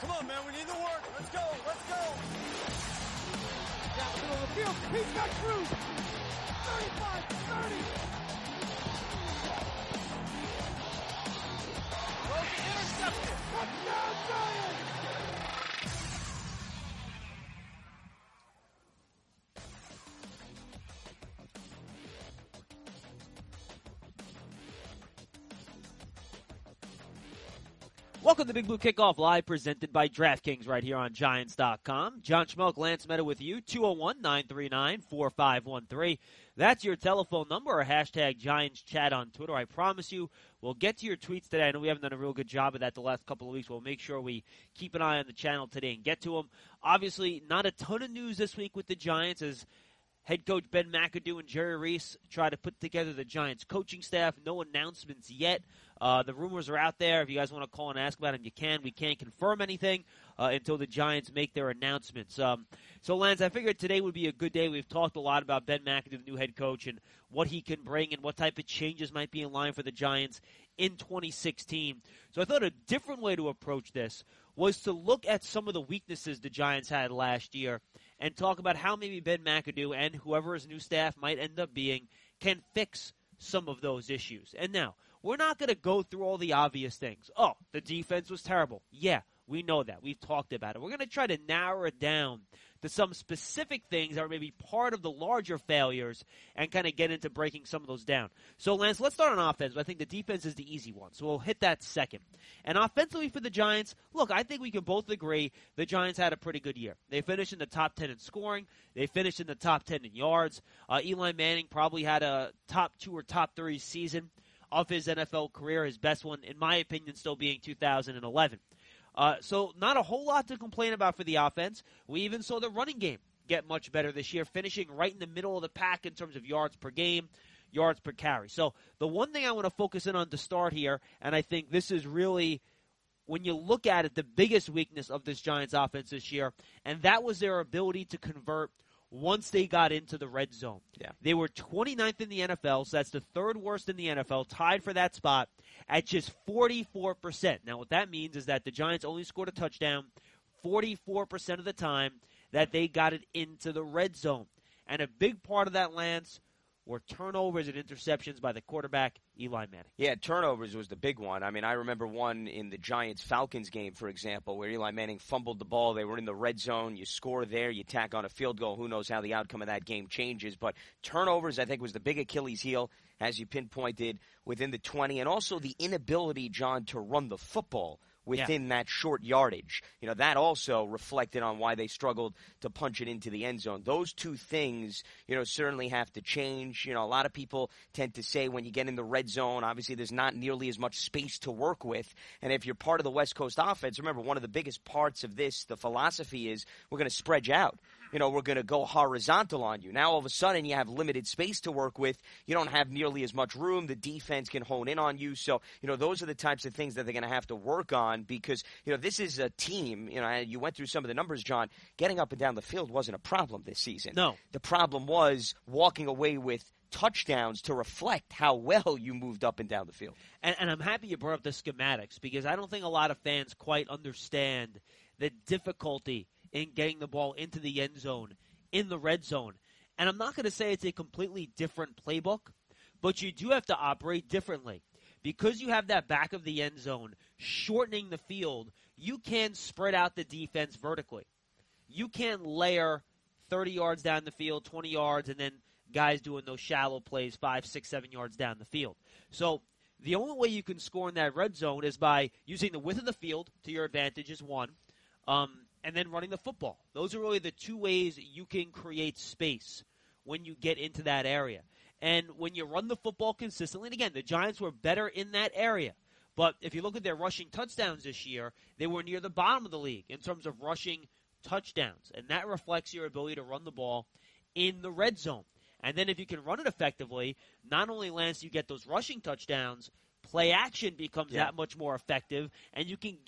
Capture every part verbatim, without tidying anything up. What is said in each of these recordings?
Come on, man. We need the work. Let's go. Let's go. Down the middle of the field. He's got Cruz. thirty-five, thirty. Rosen intercepted. Touchdown, Giants. Welcome to Big Blue Kickoff Live, presented by DraftKings right here on Giants dot com. John Schmelk, Lance Meadow with you, two oh one, nine three nine, four five one three. That's your telephone number or hashtag Giants Chat on Twitter. I promise you we'll get to your tweets today. I know we haven't done a real good job of that the last couple of weeks. We'll make sure we keep an eye on the channel today and get to them. Obviously, not a ton of news this week with the Giants as head coach Ben McAdoo and Jerry Reese try to put together the Giants coaching staff. No announcements yet. Uh, the rumors are out there. If you guys want to call and ask about them, you can. We can't confirm anything uh, until the Giants make their announcements. Um, so, Lance, I figured today would be a good day. We've talked a lot about Ben McAdoo, the new head coach, and what he can bring and what type of changes might be in line for the Giants in twenty sixteen. So I thought a different way to approach this was to look at some of the weaknesses the Giants had last year and talk about how maybe Ben McAdoo and whoever his new staff might end up being can fix some of those issues. And now, we're not going to go through all the obvious things. Oh, the defense was terrible. Yeah, we know that. We've talked about it. We're going to try to narrow it down to some specific things that are maybe part of the larger failures and kind of get into breaking some of those down. So, Lance, let's start on offense. I think the defense is the easy one, so we'll hit that second. And offensively for the Giants, look, I think we can both agree the Giants had a pretty good year. They finished in the top ten in scoring. They finished in the top ten in yards. Uh, Eli Manning probably had a top two or top three season of his N F L career, his best one, in my opinion, still being two thousand eleven. Uh, so not a whole lot to complain about for the offense. We even saw the running game get much better this year, finishing right in the middle of the pack in terms of yards per game, yards per carry. So the one thing I want to focus in on to start here, and I think this is really, when you look at it, the biggest weakness of this Giants offense this year, and that was their ability to convert once they got into the red zone. Yeah. They were twenty-ninth in the N F L, so that's the third worst in the N F L, tied for that spot at just forty-four percent. Now, what that means is that the Giants only scored a touchdown forty-four percent of the time that they got it into the red zone. And a big part of that, Lance, were turnovers and interceptions by the quarterback, Eli Manning. Yeah, turnovers was the big one. I mean, I remember one in the Giants-Falcons game, for example, where Eli Manning fumbled the ball. They were in the red zone. You score there. You tack on a field goal. Who knows how the outcome of that game changes. But turnovers, I think, was the big Achilles heel, as you pinpointed, within the twenty. And also the inability, John, to run the football within yeah. that short yardage. You know, that also reflected on why they struggled to punch it into the end zone. Those two things, you know, certainly have to change. You know, a lot of people tend to say when you get in the red zone, obviously there's not nearly as much space to work with. And if you're part of the West Coast offense, remember, one of the biggest parts of this, the philosophy is we're going to spread you out. You know, we're going to go horizontal on you. Now, all of a sudden, you have limited space to work with. You don't have nearly as much room. The defense can hone in on you. So, you know, those are the types of things that they're going to have to work on because, you know, this is a team. You know, you went through some of the numbers, John. Getting up and down the field wasn't a problem this season. No. The problem was walking away with touchdowns to reflect how well you moved up and down the field. And, and I'm happy you brought up the schematics because I don't think a lot of fans quite understand the difficulty in getting the ball into the end zone, in the red zone. And I'm not going to say it's a completely different playbook, but you do have to operate differently. Because you have that back of the end zone, shortening the field, you can spread out the defense vertically. You can layer thirty yards down the field, twenty yards, and then guys doing those shallow plays five, six, seven yards down the field. So the only way you can score in that red zone is by using the width of the field to your advantage is one. Um, and then running the football. Those are really the two ways you can create space when you get into that area. And when you run the football consistently, and again, the Giants were better in that area. But if you look at their rushing touchdowns this year, they were near the bottom of the league in terms of rushing touchdowns. And that reflects your ability to run the ball in the red zone. And then if you can run it effectively, not only, Lance, you get those rushing touchdowns, play action becomes yeah. that much more effective, and you can get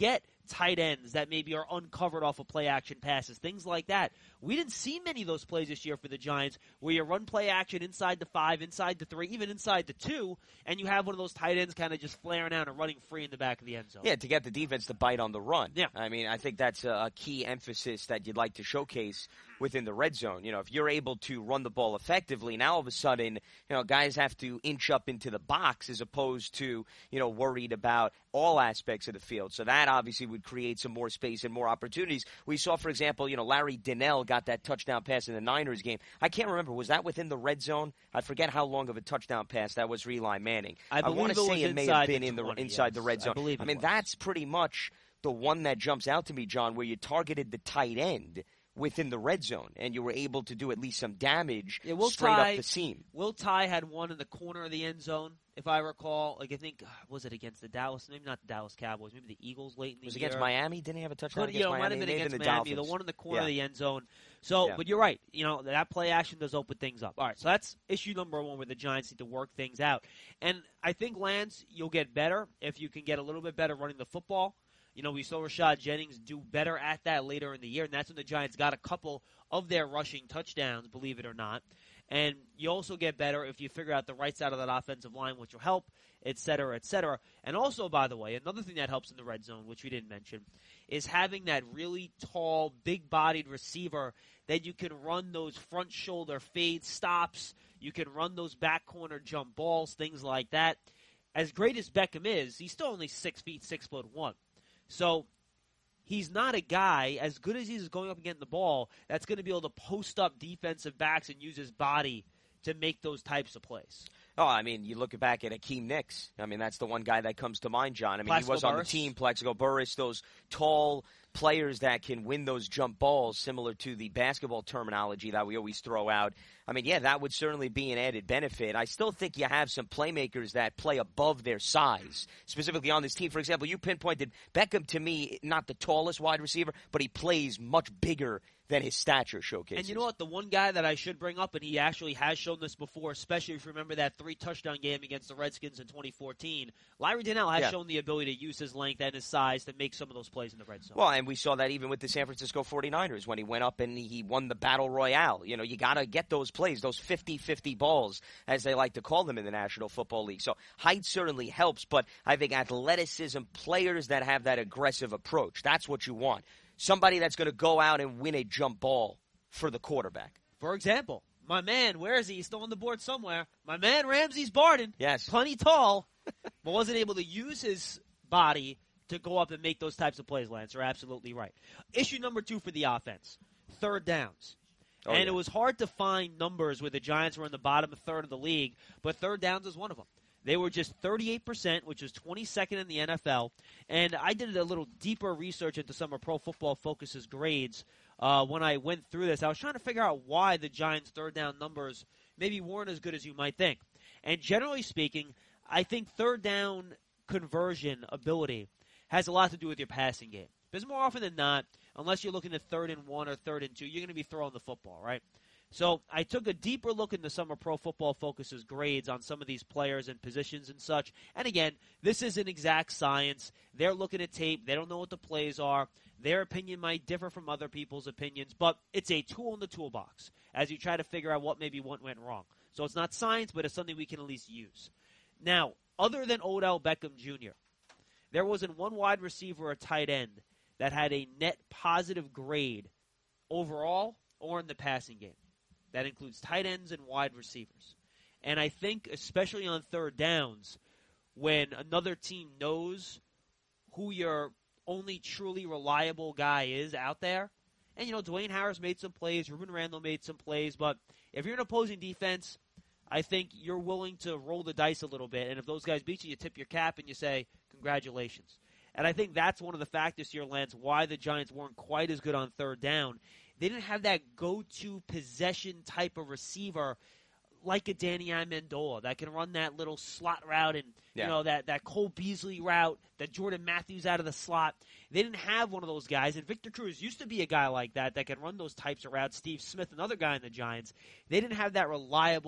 tight ends that maybe are uncovered off of play action passes, things like that. We didn't see many of those plays this year for the Giants where you run play action inside the five, inside the three, even inside the two, and you have one of those tight ends kind of just flaring out and running free in the back of the end zone. Yeah, to get the defense to bite on the run. Yeah. I mean, I think that's a key emphasis that you'd like to showcase within the red zone. You know, if you're able to run the ball effectively, now all of a sudden, you know, guys have to inch up into the box as opposed to, you know, worried about all aspects of the field. So that obviously would create some more space and more opportunities. We saw, for example, you know, Larry Donnell got that touchdown pass in the Niners game. I can't remember. Was that within the red zone? I forget how long of a touchdown pass that was for Eli Manning. I, I want to say it may have been the in the twenty, inside yes. the red zone. I, believe I mean, was. that's pretty much the one that jumps out to me, John, where you targeted the tight end within the red zone, and you were able to do at least some damage yeah, Will straight Tye, up the seam. Will Tye had one in the corner of the end zone, if I recall. Like I think, was it against the Dallas? Maybe not the Dallas Cowboys. Maybe the Eagles late in the It was year. against Miami? Didn't he have a touchdown Could, against you know, Miami? might have been It may against have been Miami. the, The one in the corner yeah. of the end zone. So, Yeah. but you're right. You know, that play action does open things up. All right, so that's issue number one where the Giants need to work things out. And I think, Lance, you'll get better if you can get a little bit better running the football. You know, we saw Rashad Jennings do better at that later in the year, and that's when the Giants got a couple of their rushing touchdowns, believe it or not. And you also get better if you figure out the right side of that offensive line, which will help, et cetera, et cetera. And also, by the way, another thing that helps in the red zone, which we didn't mention, is having that really tall, big-bodied receiver that you can run those front shoulder fade stops, you can run those back corner jump balls, things like that. As great as Beckham is, he's still only six feet, six foot one. So he's not a guy, as good as he's going up and getting the ball, that's going to be able to post up defensive backs and use his body to make those types of plays. Oh, I mean, you look back at Akeem Nicks. I mean, that's the one guy that comes to mind, John. I mean, Plaxico he was on Burress. the team, Plaxico Burress, those tall players that can win those jump balls, similar to the basketball terminology that we always throw out. I mean, yeah, that would certainly be an added benefit. I still think you have some playmakers that play above their size, specifically on this team. For example, you pinpointed Beckham, to me, not the tallest wide receiver, but he plays much bigger than his stature showcases. And you know what? The one guy that I should bring up, and he actually has shown this before, especially if you remember that three-touchdown game against the Redskins in twenty fourteen, Larry Donnell has Yeah. shown the ability to use his length and his size to make some of those plays in the red zone. Well, and we saw that even with the San Francisco forty-niners when he went up and he won the Battle Royale. You know, you got to get those plays, those fifty-fifty balls, as they like to call them in the National Football League. So height certainly helps, but I think athleticism, players that have that aggressive approach, that's what you want. Somebody that's going to go out and win a jump ball for the quarterback. For example, my man, where is he? He's still on the board somewhere. My man, Ramses Barden. Yes. Plenty tall, but wasn't able to use his body to go up and make those types of plays, Lance. You're absolutely right. Issue number two for the offense, third downs. Oh, and yeah. it was hard to find numbers where the Giants were in the bottom third of the league, but third downs is one of them. They were just thirty-eight percent, which is twenty-second in the N F L. And I did a little deeper research into some of Pro Football Focus's grades uh, when I went through this. I was trying to figure out why the Giants' third down numbers maybe weren't as good as you might think. And generally speaking, I think third down conversion ability has a lot to do with your passing game. Because more often than not, unless you're looking at third and one or third and two, you're going to be throwing the football, right? So I took a deeper look into some of Pro Football Focus's grades on some of these players and positions and such. And again, this isn't exact science. They're looking at tape. They don't know what the plays are. Their opinion might differ from other people's opinions, but it's a tool in the toolbox as you try to figure out what maybe what went wrong. So it's not science, but it's something we can at least use. Now, other than Odell Beckham Junior, there wasn't one wide receiver or tight end that had a net positive grade overall or in the passing game. That includes tight ends and wide receivers. And I think, especially on third downs, when another team knows who your only truly reliable guy is out there, and, you know, Dwayne Harris made some plays, Ruben Randall made some plays, but if you're an opposing defense, I think you're willing to roll the dice a little bit. And if those guys beat you, you tip your cap and you say, congratulations. And I think that's one of the factors here, Lance, why the Giants weren't quite as good on third down. They didn't have that go-to possession type of receiver like a Danny Amendola that can run that little slot route and, Yeah. you know, that, that Cole Beasley route, that Jordan Matthews out of the slot. They didn't have one of those guys. And Victor Cruz used to be a guy like that that can run those types of routes. Steve Smith, another guy in the Giants. They didn't have that reliable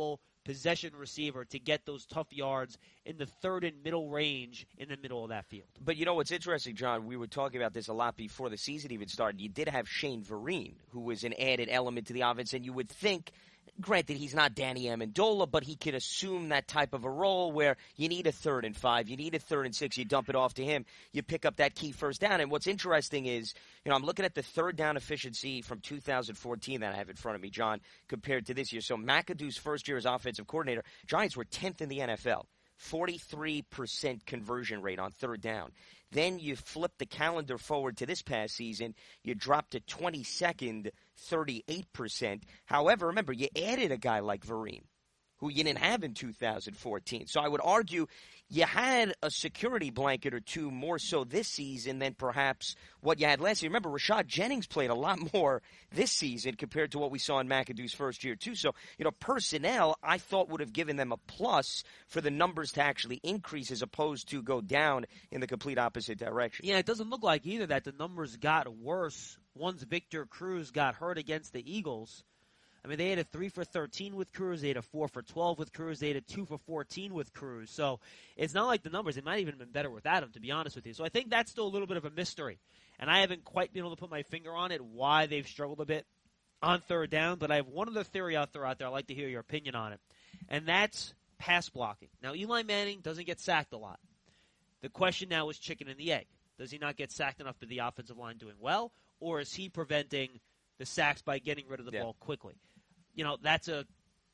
possession receiver to get those tough yards in the third and middle range in the middle of that field. But you know what's interesting, John? We were talking about this a lot before the season even started. You did have Shane Vereen, who was an added element to the offense, and you would think, granted, he's not Danny Amendola, but he could assume that type of a role where you need a third and five, you need a third and six, you dump it off to him, you pick up that key first down. And what's interesting is, you know, I'm looking at the third down efficiency from two thousand fourteen that I have in front of me, John, compared to this year. So McAdoo's first year as offensive coordinator, Giants were tenth in the N F L. forty-three percent conversion rate on third down. Then you flip the calendar forward to this past season, you drop to twenty-second, thirty-eight percent. However, remember, you added a guy like Vereen, who you didn't have in two thousand fourteen. So I would argue you had a security blanket or two more so this season than perhaps what you had last year. Remember, Rashad Jennings played a lot more this season compared to what we saw in McAdoo's first year, too. So, you know, personnel, I thought would have given them a plus for the numbers to actually increase as opposed to go down in the complete opposite direction. Yeah, it doesn't look like either that the numbers got worse once Victor Cruz got hurt against the Eagles. I mean, they had a three for thirteen with Cruz. They had a four for twelve with Cruz. They had a two for fourteen with Cruz. So it's not like the numbers. It might even have been better without him, to be honest with you. So I think that's still a little bit of a mystery. And I haven't quite been able to put my finger on it, why they've struggled a bit on third down. But I have one other theory I'll throw out there. I'd like to hear your opinion on it. And that's pass blocking. Now, Eli Manning doesn't get sacked a lot. The question now is chicken and the egg. Does he not get sacked enough with the offensive line doing well? Or is he preventing the sacks by getting rid of the yeah. ball quickly? You know, that's a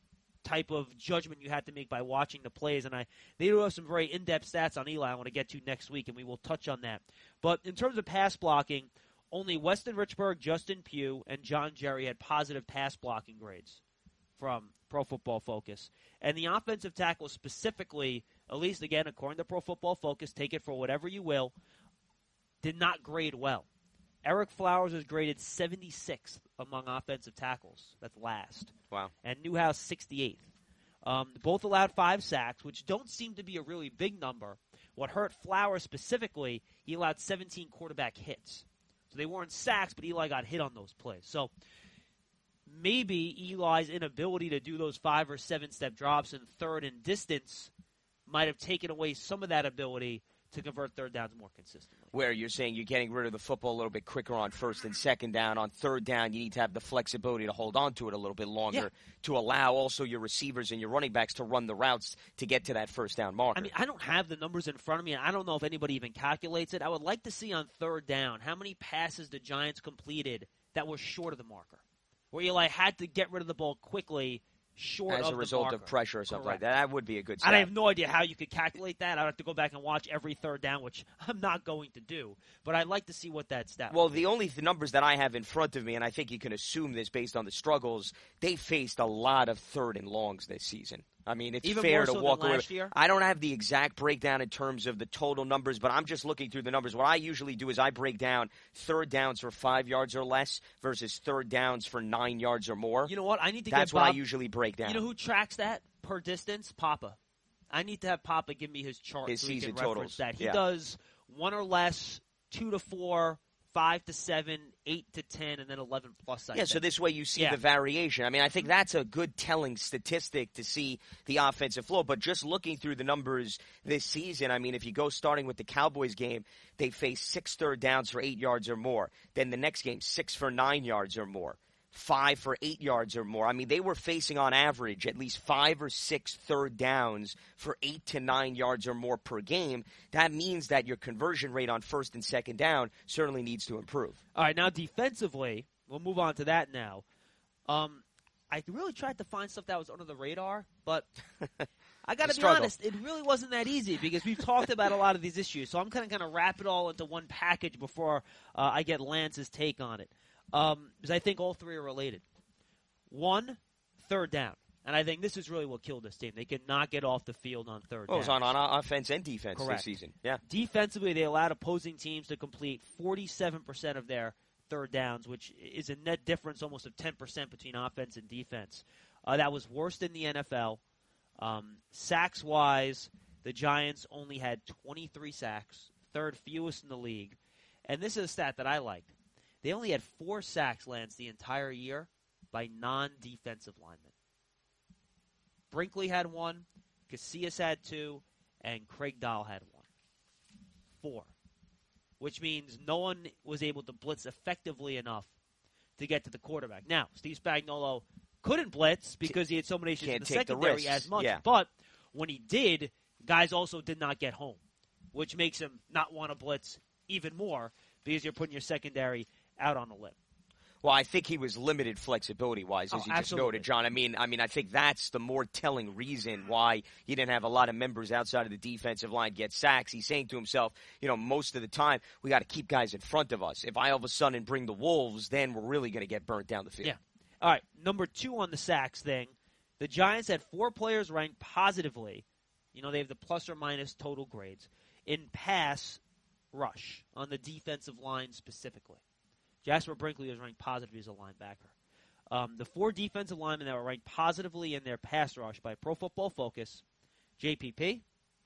type of judgment you have to make by watching the plays. And I they do have some very in-depth stats on Eli I want to get to next week, and we will touch on that. But in terms of pass blocking, only Weston Richburg, Justin Pugh, and John Jerry had positive pass blocking grades from Pro Football Focus. And the offensive tackle specifically, at least again, according to Pro Football Focus, take it for whatever you will, did not grade well. Eric Flowers was graded seventy-sixth among offensive tackles. That's last. Wow. And Newhouse sixty-eighth. Um, both allowed five sacks, which don't seem to be a really big number. What hurt Flowers specifically, he allowed seventeen quarterback hits. So they weren't sacks, but Eli got hit on those plays. So maybe Eli's inability to do those five or seven-step drops in third and distance might have taken away some of that ability to convert third downs more consistently. Where you're saying you're getting rid of the football a little bit quicker on first and second down. On third down, you need to have the flexibility to hold on to it a little bit longer yeah. to allow also your receivers and your running backs to run the routes to get to that first down marker. I mean, I don't have the numbers in front of me, and I don't know if anybody even calculates it. I would like to see on third down how many passes the Giants completed that were short of the marker, where you like had to get rid of the ball quickly short as of a result the of pressure or something Correct. like that. That would be a good stat. And I have no idea how you could calculate that. I'd have to go back and watch every third down, which I'm not going to do. But I'd like to see what that stat Well, would be. the only th- numbers that I have in front of me, and I think you can assume this based on the struggles, they faced a lot of third and longs this season. I mean, it's Even fair more to so walk than away. last year? I don't have the exact breakdown in terms of the total numbers, but I'm just looking through the numbers. What I usually do is I break down third downs for five yards or less versus third downs for nine yards or more. You know what? I need to That's get what Bob, I usually break down. You know who tracks that per distance? Papa. I need to have Papa give me his chart His so he season can reference totals. that. He Yeah. does one or less, two to four, five to seven, eight to ten, and then eleven plus. I Yeah, so think. this way you see Yeah. the variation. I mean, I think that's a good telling statistic to see the offensive flow. But just looking through the numbers this season, I mean, if you go starting with the Cowboys game, they faced six third downs for eight yards or more. Then the next game, six for nine yards or more. Five for eight yards or more. I mean, they were facing on average at least five or six third downs for eight to nine yards or more per game. That means that your conversion rate on first and second down certainly needs to improve. All right, now defensively, we'll move on to that now. Um, I really tried to find stuff that was under the radar, but I got to be struggle. honest, it really wasn't that easy because we've talked about a lot of these issues. So I'm kind of going to wrap it all into one package before uh, I get Lance's take on it. Um, because I think all three are related. One, third down. And I think this is really what killed this team. They could not get off the field on third Well, it down. was on, on offense and defense Correct. this season. Yeah. Defensively, they allowed opposing teams to complete forty-seven percent of their third downs, which is a net difference almost of ten percent between offense and defense. Uh, that was worse than the N F L. Um, sacks-wise, the Giants only had twenty-three sacks, third fewest in the league. And this is a stat that I liked. They only had four sacks, Lance, the entire year by non-defensive linemen. Brinkley had one, Casillas had two, and Craig Dahl had one. Four. Which means no one was able to blitz effectively enough to get to the quarterback. Now, Steve Spagnuolo couldn't blitz because he had so many issues in the secondary as much. Yeah. But when he did, guys also did not get home, which makes him not want to blitz even more because you're putting your secondary out on a limb. Well, I think he was limited flexibility-wise, as Oh, you just absolutely. noted, John. I mean, I mean, I think that's the more telling reason why he didn't have a lot of members outside of the defensive line get sacks. He's saying to himself, you know, most of the time, we got to keep guys in front of us. If I all of a sudden bring the Wolves, then we're really going to get burnt down the field. Yeah. All right, number two on the sacks thing, the Giants had four players ranked positively. You know, they have the plus or minus total grades in pass rush on the defensive line specifically. Jasper Brinkley was ranked positively as a linebacker. Um, the four defensive linemen that were ranked positively in their pass rush by Pro Football Focus, J P P,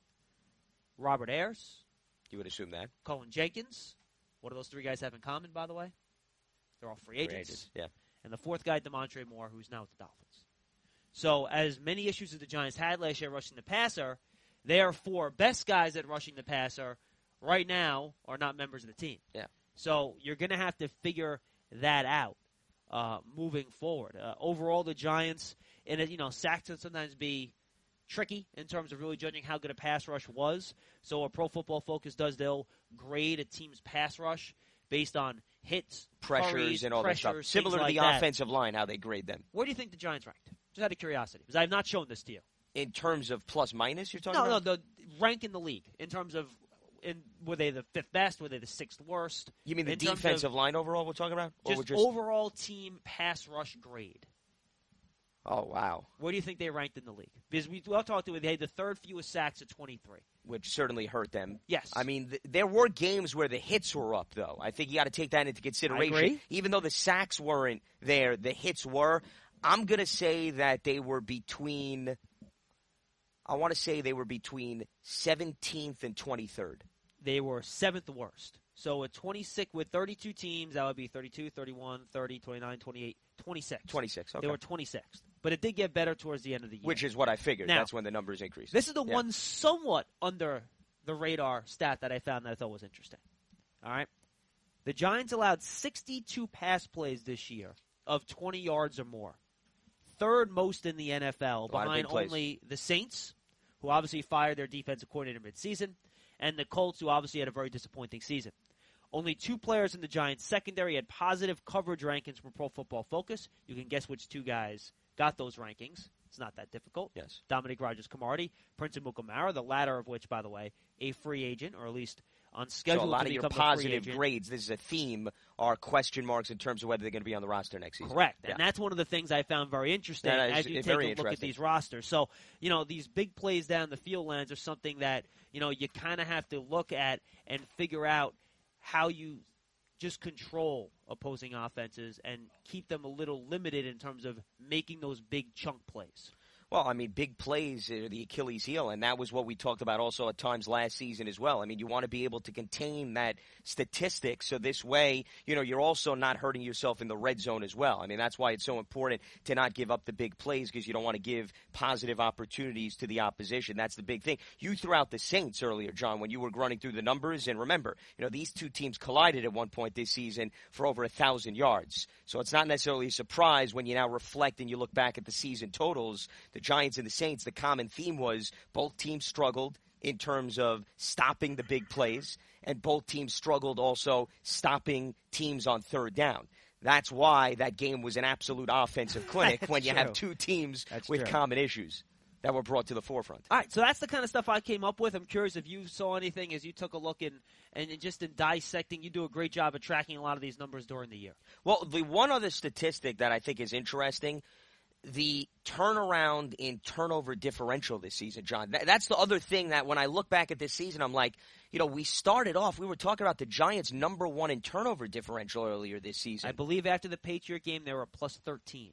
Robert Ayers, You would assume that. Cullen Jenkins. What do those three guys have in common, by the way? They're all free agents. Free agents, yeah. And the fourth guy, DeMontre Moore, who's now with the Dolphins. So as many issues as the Giants had last year rushing the passer, their four best guys at rushing the passer right now are not members of the team. Yeah. So you're going to have to figure that out uh, moving forward. Uh, overall, the Giants, and it, you know, sacks can sometimes be tricky in terms of really judging how good a pass rush was. So what Pro Football Focus does, they'll grade a team's pass rush based on hits, Pressures, hurries, and all that stuff. pressures, Similar to things the like that. offensive line, how they grade them. Where do you think the Giants ranked? Just out of curiosity, because I have not shown this to you. In terms of plus minus, you're talking No, about? no, the rank in the league in terms of in, were they the fifth best? Were they the sixth worst? You mean the in terms defensive of line overall we're talking about? Or Just, we're just overall team pass rush grade. Oh, wow. Where do you think they ranked in the league? Because we all talked to it, they had the third fewest sacks at twenty-three. Which certainly hurt them. Yes. I mean, th- there were games where the hits were up, though. I think you got to take that into consideration. I agree. Even though the sacks weren't there, the hits were. I'm going to say that they were between, I want to say they were between seventeenth and twenty-third. They were seventh worst. So at twenty-six, with thirty-two teams, that would be thirty-two, thirty-one, thirty, twenty-nine, twenty-eight, twenty-six. twenty-six, okay. They were twenty-sixth. But it did get better towards the end of the year. Which is what I figured. Now, That's when the numbers increased. This is the Yeah. one somewhat under the radar stat that I found that I thought was interesting. All right. The Giants allowed sixty-two pass plays this year of twenty yards or more. Third most in the N F L, A lot of behind big plays. only the Saints, who obviously fired their defensive coordinator midseason, and the Colts, who obviously had a very disappointing season. Only two players in the Giants' secondary had positive coverage rankings for Pro Football Focus. You can guess which two guys got those rankings. It's not that difficult. Yes. Dominic Rodgers-Cromartie, Prince Mukamara, the latter of which, by the way, a free agent, or at least on schedule So a lot to of your become a free positive agent. grades, this is a theme, are question marks in terms of whether they're going to be on the roster next season. Correct. Yeah. And that's one of the things I found very interesting That is as you take very a look at interesting. these rosters. So, you know, these big plays down the field lines are something that, you know, you kind of have to look at and figure out how you just control opposing offenses and keep them a little limited in terms of making those big chunk plays. Well, I mean, big plays are the Achilles heel, and that was what we talked about also at times last season as well. I mean, you want to be able to contain that statistic, so this way, you know, you're also not hurting yourself in the red zone as well. I mean, that's why it's so important to not give up the big plays, because you don't want to give positive opportunities to the opposition. That's the big thing. You threw out the Saints earlier, John, when you were running through the numbers, and remember, you know, these two teams collided at one point this season for over a thousand yards. So it's not necessarily a surprise when you now reflect and you look back at the season totals. The Giants and the Saints, the common theme was both teams struggled in terms of stopping the big plays, and both teams struggled also stopping teams on third down. That's why that game was an absolute offensive clinic That's when you true. have two teams That's with true. common issues that were brought to the forefront. All right, so that's the kind of stuff I came up with. I'm curious if you saw anything as you took a look in, and just in dissecting. You do a great job of tracking a lot of these numbers during the year. Well, the one other statistic that I think is interesting, the turnaround in turnover differential this season, John. Th- that's the other thing that when I look back at this season, I'm like, you know, we started off, we were talking about the Giants' number one in turnover differential earlier this season. I believe after the Patriot game, they were a plus thirteen,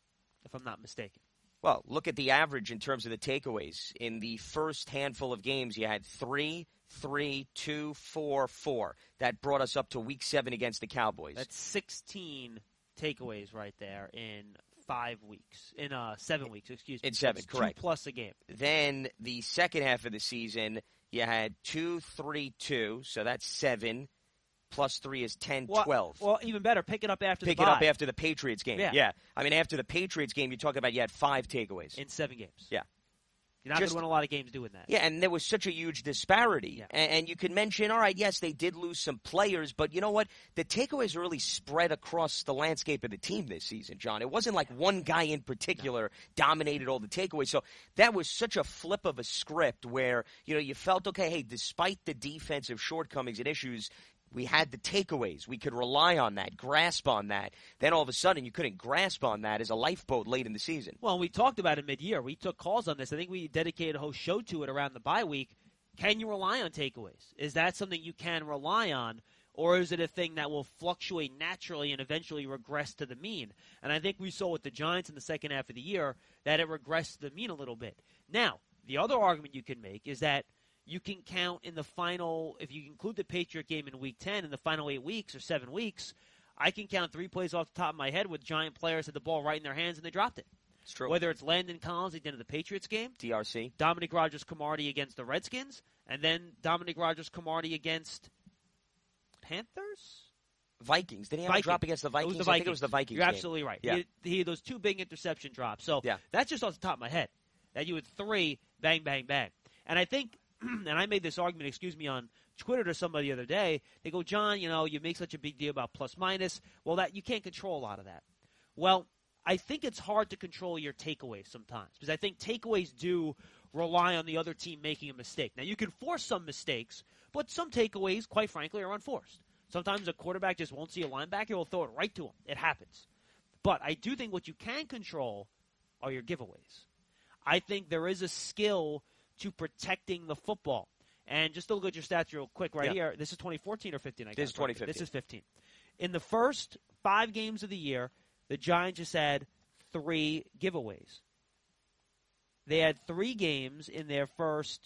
if I'm not mistaken. Well, look at the average in terms of the takeaways. In the first handful of games, you had three, three, two, four, four. That brought us up to week seven against the Cowboys. That's sixteen takeaways right there in five weeks, in uh, seven weeks, excuse me. In seven, It's correct. Two plus a game. Then the second half of the season, you had two, three, two, so that's seven. Plus three is ten, well, twelve. Well, even better, pick it up after Pick the it bye. up after the Patriots game. Yeah. yeah. I mean, after the Patriots game, you're talking about you had five takeaways. In seven games. Yeah. You're not going Just- to win a lot of games doing that. Yeah, and there was such a huge disparity. Yeah. And, and you could mention, all right, yes, they did lose some players, but you know what? The takeaways really spread across the landscape of the team this season, John. It wasn't like one guy in particular dominated all the takeaways. So that was such a flip of a script where, you know, you felt, okay, hey, despite the defensive shortcomings and issues, we had the takeaways. We could rely on that, grasp on that. Then all of a sudden, you couldn't grasp on that as a lifeboat late in the season. Well, we talked about it mid-year. We took calls on this. I think we dedicated a whole show to it around the bye week. Can you rely on takeaways? Is that something you can rely on, or is it a thing that will fluctuate naturally and eventually regress to the mean? And I think we saw with the Giants in the second half of the year that it regressed to the mean a little bit. Now, the other argument you can make is that you can count in the final, if you include the Patriot game in week ten, in the final eight weeks or seven weeks, I can count three plays off the top of my head with Giant players had the ball right in their hands and they dropped it. It's true. Whether it's Landon Collins at the end of the Patriots game, D R C. Dominic Rodgers-Cromartie against the Redskins, and then Dominic Rodgers-Cromartie against Panthers? Vikings. Did he have Vikings. a drop against the Vikings? It was the I Vikings. think it was the Vikings You're game. absolutely right. Yeah. He, had, he had those two big interception drops. So Yeah. that's just off the top of my head. That you had three, bang, bang, bang. And I think, and I made this argument, excuse me, on Twitter to somebody the other day. They go, John, you know, you make such a big deal about plus minus. Well, that you can't control a lot of that. Well, I think it's hard to control your takeaways sometimes because I think takeaways do rely on the other team making a mistake. Now, you can force some mistakes, but some takeaways, quite frankly, are unforced. Sometimes a quarterback just won't see a linebacker, will throw it right to him. It happens. But I do think what you can control are your giveaways. I think there is a skill to protecting the football. And just to look at your stats real quick right Yeah. here, this is twenty fourteen or fifteen? I This is got it right. twenty fifteen. This is fifteen. In the first five games of the year, the Giants just had three giveaways. They had three games in their first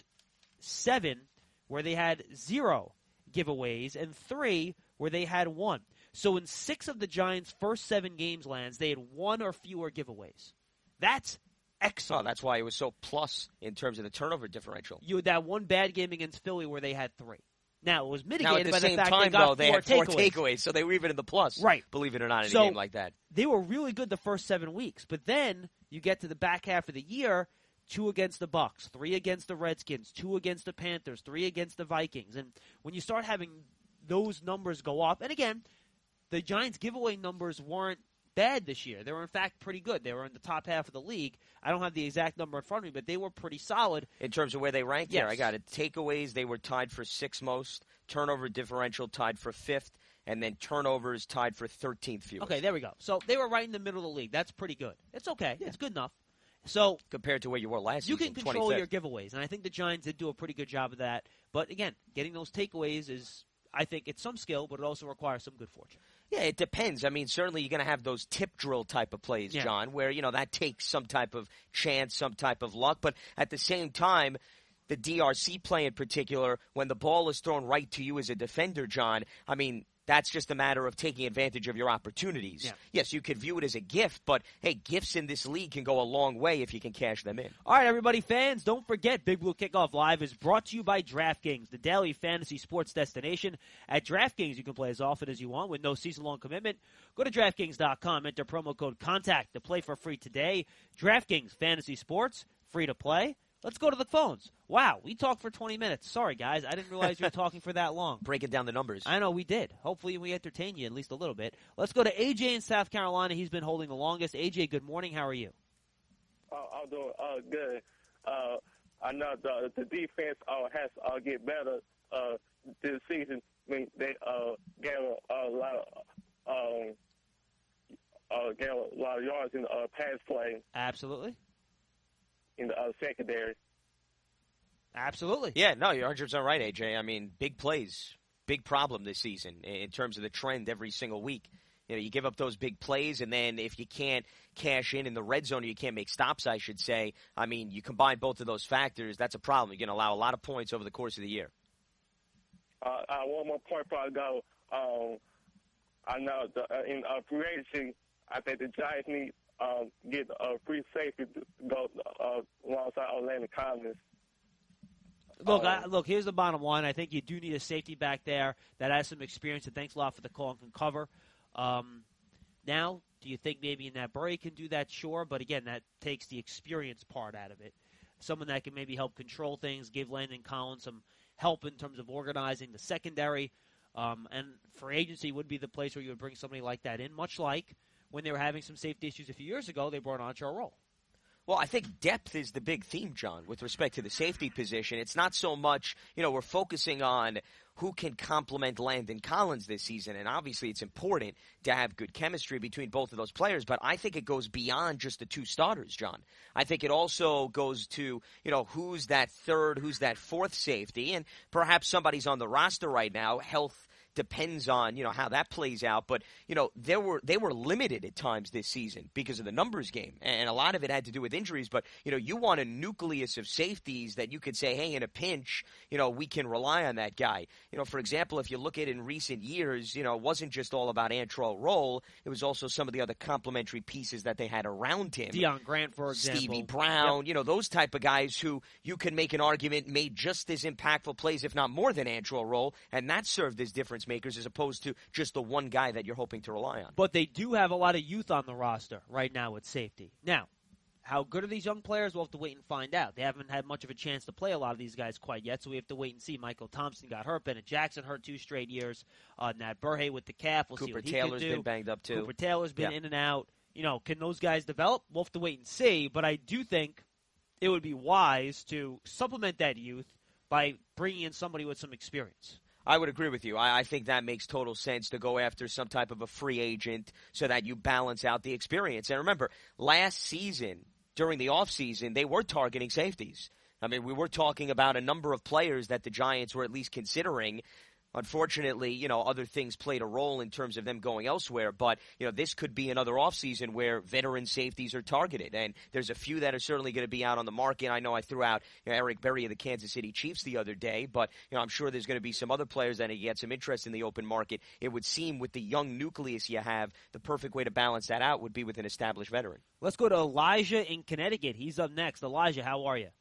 seven where they had zero giveaways and three where they had one. So in six of the Giants' first seven games, Lance, they had one or fewer giveaways. That's excellent. Oh, that's why it was so plus in terms of the turnover differential. You had that one bad game against Philly where they had three. Now, it was Now, mitigated at the by same the fact time, they got though, they four had four takeaways. takeaways, so they were even in the plus. Right. Believe it or not, in So- a game like that. They were really good the first seven weeks, but then you get to the back half of the year, two against the Bucs, three against the Redskins, two against the Panthers, three against the Vikings. And when you start having those numbers go up, and again, the Giants' giveaway numbers weren't bad this year. They were, in fact, pretty good. They were in the top half of the league. I don't have the exact number in front of me, but they were pretty solid. In terms of where they ranked, Yes. yeah, I got it. Takeaways, they were tied for sixth most. Turnover differential tied for fifth. And then turnovers tied for thirteenth fewest. Okay, there we go. So they were right in the middle of the league. That's pretty good. It's okay. It's good enough. So Compared to where you were last you season, can control your twenty-fifth. giveaways, and I think the Giants did do a pretty good job of that. But again, getting those takeaways is, I think, it's some skill, but it also requires some good fortune. Yeah, it depends. I mean, certainly you're going to have those tip drill type of plays, Yeah. John, where, you know, that takes some type of chance, some type of luck. But at the same time, the D R C play in particular, when the ball is thrown right to you as a defender, John, I mean, that's just a matter of taking advantage of your opportunities. Yeah. Yes, you could view it as a gift, but, hey, gifts in this league can go a long way if you can cash them in. All right, everybody, fans, don't forget Big Blue Kickoff Live is brought to you by DraftKings, the daily fantasy sports destination. At DraftKings, you can play as often as you want with no season-long commitment. Go to DraftKings dot com, enter promo code CONTACT to play for free today. DraftKings Fantasy Sports, free to play. Let's go to the phones. Wow, we talked for twenty minutes. Sorry, guys. I didn't realize you were talking for that long. Breaking down the numbers. I know we did. Hopefully we entertain you at least a little bit. Let's go to A J in South Carolina. He's been holding the longest. A J, good morning. How are you? Oh, I'm doing uh, good. Uh, I know the the defense uh, has to uh, get better uh, this season. I mean, they uh, gave a, a lot of um, uh, gave a lot of yards in the uh, pass play Absolutely. in the uh, secondary. Absolutely. Yeah, no, you're one hundred percent right, A J. I mean, big plays, big problem this season in terms of the trend every single week. You know, you give up those big plays, and then if you can't cash in in the red zone, or you can't make stops, I should say, I mean, you combine both of those factors, that's a problem. You're going to allow a lot of points over the course of the year. Uh, uh, one more point before I go. Um, I know the, uh, in uh, free agency, I think the Giants need um, get a free safety to go uh, alongside Orlando Collins. Look, Um, I, look. Here's the bottom line. I think you do need a safety back there that has some experience. And thanks a lot for the call and can cover. Um, now, do you think maybe in that Burry can do that? Sure, but again, that takes the experience part out of it. Someone that can maybe help control things, give Landon Collins some help in terms of organizing the secondary. Um, and free agency would be the place where you would bring somebody like that in, much like when they were having some safety issues a few years ago, they brought on Joe Roll. Well, I think depth is the big theme, John, with respect to the safety position. It's not so much, you know, we're focusing on who can complement Landon Collins this season, and obviously it's important to have good chemistry between both of those players, but I think it goes beyond just the two starters, John. I think it also goes to, you know, who's that third, who's that fourth safety, and perhaps somebody's on the roster right now, health depends on, you know, how that plays out. But, you know, there were they were limited at times this season because of the numbers game. And a lot of it had to do with injuries. But, you know, you want a nucleus of safeties that you could say, hey, in a pinch, you know, we can rely on that guy. You know, for example, if you look at it in recent years, you know, it wasn't just all about Antrel Roll. It was also some of the other complementary pieces that they had around him. Deion Grant, for example. Stevie Brown, yep. you know, those type of guys who you can make an argument made just as impactful plays, if not more than Antrel Roll. And that served as difference makers as opposed to just the one guy that you're hoping to rely on. But they do have a lot of youth on the roster right now with safety. Now, how good are these young players? We'll have to wait and find out. They haven't had much of a chance to play a lot of these guys quite yet, so we have to wait and see. Michael Thompson got hurt. Bennett Jackson hurt two straight years. Uh, Nat Burhay with the calf. We'll Cooper see what he Taylor's can do. been banged up, too. Cooper Taylor's been yeah. in and out. You know, can those guys develop? We'll have to wait and see. But I do think it would be wise to supplement that youth by bringing in somebody with some experience. I would agree with you. I, I think that makes total sense to go after some type of a free agent so that you balance out the experience. And remember, last season, during the offseason, they were targeting safeties. I mean, we were talking about a number of players that the Giants were at least considering. Unfortunately, you know, other things played a role in terms of them going elsewhere. But, you know, this could be another offseason where veteran safeties are targeted. And there's a few that are certainly going to be out on the market. I know I threw out you know, Eric Berry of the Kansas City Chiefs the other day. But, you know, I'm sure there's going to be some other players that get some interest in the open market. It would seem with the young nucleus you have, the perfect way to balance that out would be with an established veteran. Let's go to Elijah in Connecticut. He's up next. Elijah, how are you?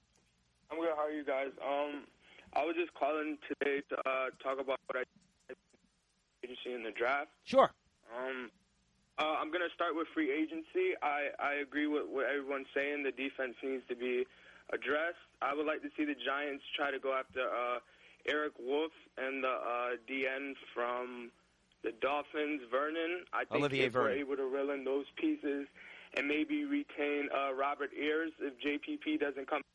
I'm good. How are you guys? Um... I was just calling today to uh, talk about what I agency in the draft. Sure. Um, uh, I'm going to start with free agency. I, I agree with what everyone's saying. The defense needs to be addressed. I would like to see the Giants try to go after uh, Eric Wolf and the uh, D N from the Dolphins, Vernon. I think Olivier if we're Vernon. able to reel in those pieces and maybe retain uh, Robert Ayers if J P P doesn't come.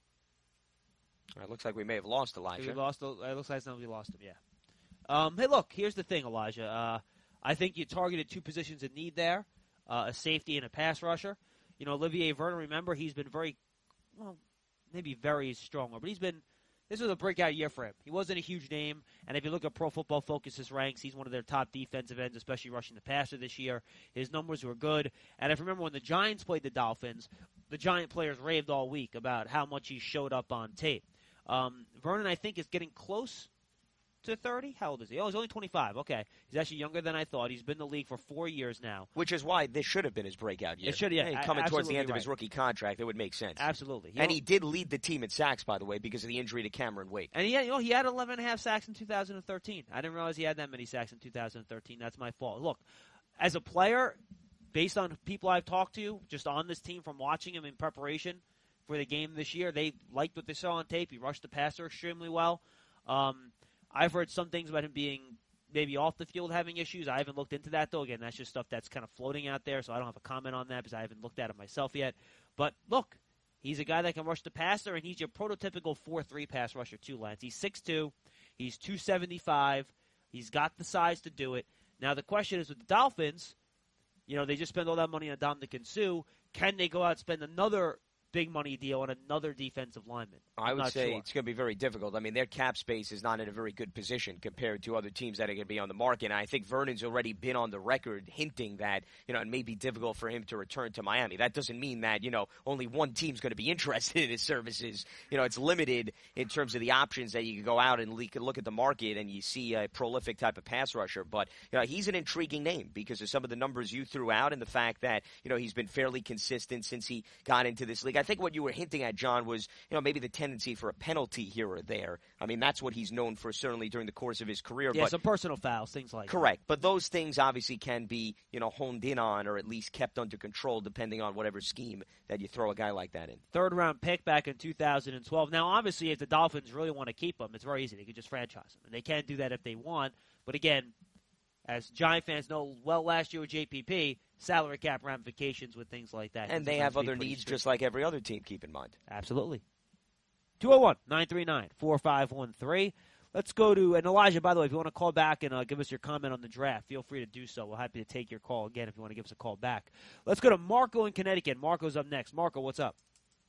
All right, looks like we may have lost Elijah. We lost. It looks like we lost him. Yeah. Um, hey, look. Here's the thing, Elijah. Uh, I think you targeted two positions in need there: uh, a safety and a pass rusher. You know, Olivier Vernon. Remember, he's been very, well, maybe very strong, but he's been. This was a breakout year for him. He wasn't a huge name, and if you look at Pro Football Focus's ranks, he's one of their top defensive ends, especially rushing the passer this year. His numbers were good, and if you remember when the Giants played the Dolphins, the Giant players raved all week about how much he showed up on tape. Um, Vernon, I think, is getting close to thirty. How old is he? Oh, he's only twenty-five. Okay. He's actually younger than I thought. He's been in the league for four years now. Which is why this should have been his breakout year. It should, yeah. Hey, coming towards the end right. of his rookie contract, it would make sense. Absolutely. He and he did lead the team in sacks, by the way, because of the injury to Cameron Wake. And he had, you know, he had eleven and a half sacks in two thousand thirteen. I didn't realize he had that many sacks in two thousand thirteen. That's my fault. Look, as a player, based on people I've talked to, just on this team from watching him in preparation for the game this year, they liked what they saw on tape. He rushed the passer extremely well. Um, I've heard some things about him being maybe off the field having issues. I haven't looked into that, though. Again, that's just stuff that's kind of floating out there, so I don't have a comment on that because I haven't looked at it myself yet. But, look, he's a guy that can rush the passer, and he's your prototypical four three pass rusher, too, Lance. He's six two. He's two seventy-five. He's got the size to do it. Now, the question is with the Dolphins, you know, they just spent all that money on Dominican Sue. Can they go out and spend another big money deal on another defensive lineman. I I'm would not say sure. it's going to be very difficult. I mean, their cap space is not in a very good position compared to other teams that are going to be on the market. And I think Vernon's already been on the record hinting that, you know, it may be difficult for him to return to Miami. That doesn't mean that, you know, only one team's going to be interested in his services. You know, it's limited in terms of the options that you can go out and look at the market and you see a prolific type of pass rusher. But, you know, he's an intriguing name because of some of the numbers you threw out and the fact that, you know, he's been fairly consistent since he got into this league. I think what you were hinting at, John, was, you know, maybe the tendency for a penalty here or there. I mean, that's what he's known for certainly during the course of his career. Yeah, but, some personal fouls, things like correct. That. But those things obviously can be, you know, honed in on or at least kept under control depending on whatever scheme that you throw a guy like that in. Third round pick back in two thousand twelve. Now, obviously, if the Dolphins really want to keep him, it's very easy. They could just franchise him. And they can do that if they want. But again, as Giant fans know well last year with J P P, salary cap ramifications with things like that. And they have other needs just like every other team, keep in mind. Absolutely. two oh one, nine three nine, four five one three. Let's go to, and Elijah, by the way, if you want to call back and uh, give us your comment on the draft, feel free to do so. We're happy to take your call again if you want to give us a call back. Let's go to Marco in Connecticut. Marco's up next. Marco, what's up?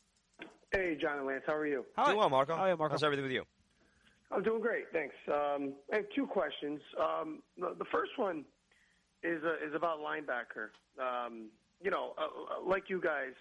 Hey, John and Lance, how are you? Hi. Doing well, Marco. How are you, Marco? How's everything with you? I'm doing great, thanks. Um, I have two questions. Um, the, the first one is uh, is about linebacker. Um, you know, uh, like you guys,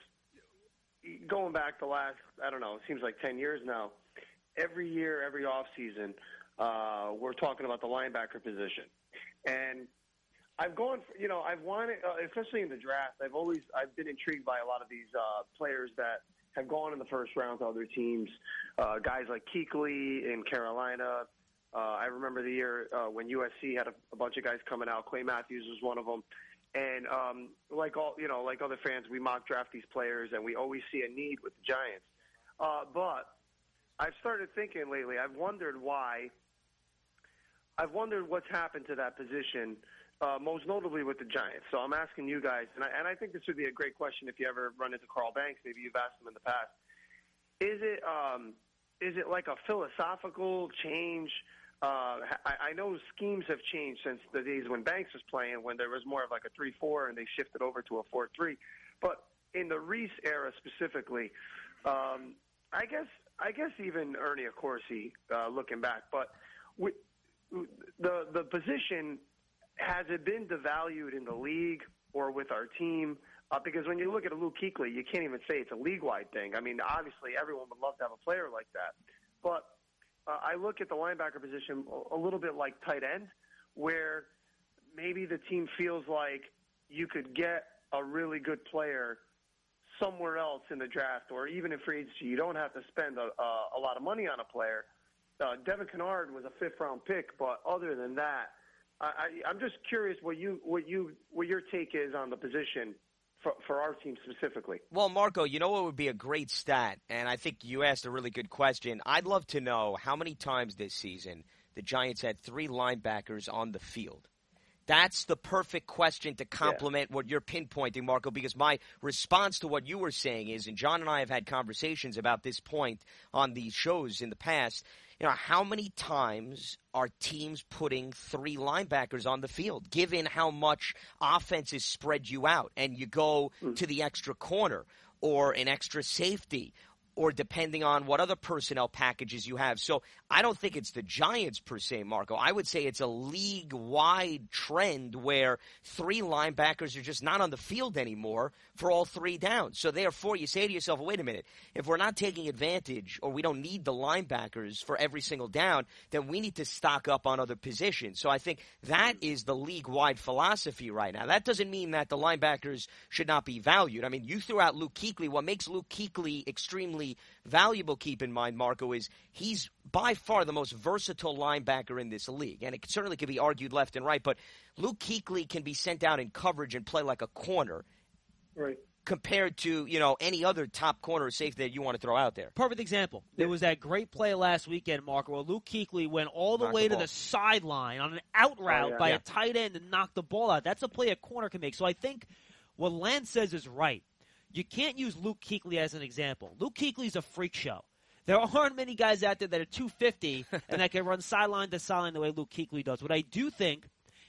going back the last, I don't know, it seems like ten years now, every year, every offseason, uh, we're talking about the linebacker position. And I've gone, for, you know, I've wanted, uh, especially in the draft, I've always, I've been intrigued by a lot of these uh, players that have gone in the first round to other teams, uh, guys like Kuechly in Carolina. Uh, I remember the year uh, when U S C had a, a bunch of guys coming out. Clay Matthews was one of them. And um, like all, you know, like other fans, we mock draft these players, and we always see a need with the Giants. Uh, but I've started thinking lately. I've wondered why. I've wondered what's happened to that position, uh, most notably with the Giants. So I'm asking you guys, and I, and I think this would be a great question if you ever run into Carl Banks. Maybe you've asked him in the past. Is it um, is it like a philosophical change? Uh, I, I know schemes have changed since the days when Banks was playing, when there was more of like a three four and they shifted over to a four three. But in the Reese era specifically, um, I guess I guess even Ernie Accorsi, uh, looking back, but we, the the position, has it been devalued in the league or with our team? Uh, because when you look at a Luke Kuechly, you can't even say it's a league-wide thing. I mean, obviously everyone would love to have a player like that. But uh, I look at the linebacker position a little bit like tight end, where maybe the team feels like you could get a really good player somewhere else in the draft, or even in free agency. You don't have to spend a, a, a lot of money on a player. Uh, Devin Kennard was a fifth-round pick, but other than that, I, I, I'm just curious what you what you what your take is on the position for, for our team specifically. Well, Marco, you know what would be a great stat, and I think you asked a really good question. I'd love to know how many times this season the Giants had three linebackers on the field. That's the perfect question to complement yeah. what you're pinpointing, Marco, because my response to what you were saying is, and John and I have had conversations about this point on these shows in the past, you know, how many times are teams putting three linebackers on the field, given how much offenses spread you out and you go mm. to the extra corner or an extra safety, or depending on what other personnel packages you have. So I don't think it's the Giants per se, Marco. I would say it's a league-wide trend where three linebackers are just not on the field anymore for all three downs. So therefore, you say to yourself, wait a minute, if we're not taking advantage or we don't need the linebackers for every single down, then we need to stock up on other positions. So I think that is the league-wide philosophy right now. That doesn't mean that the linebackers should not be valued. I mean, you threw out Luke Kuechly. What makes Luke Kuechly extremely valuable, keep in mind, Marco, is he's by far the most versatile linebacker in this league. And it certainly can be argued left and right, but Luke Kuechly can be sent out in coverage and play like a corner. Right. Compared to, you know, any other top corner or safety that you want to throw out there. Perfect example. There was that great play last weekend, Marco, where Luke Kuechly went all the Knocked way the to ball. the sideline on an out route oh, yeah. by Yeah. a tight end and knocked the ball out. That's a play a corner can make. So I think what Lance says is right. You can't use Luke Kuechly as an example. Luke Kuechly's a freak show. There aren't many guys out there that are two fifty and that can run sideline to sideline the way Luke Kuechly does. What I do think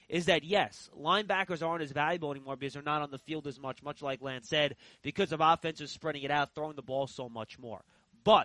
is that, yes, linebackers aren't as valuable anymore because they're not on the field as much, much like Lance said, because of offenses spreading it out, throwing the ball so much more. But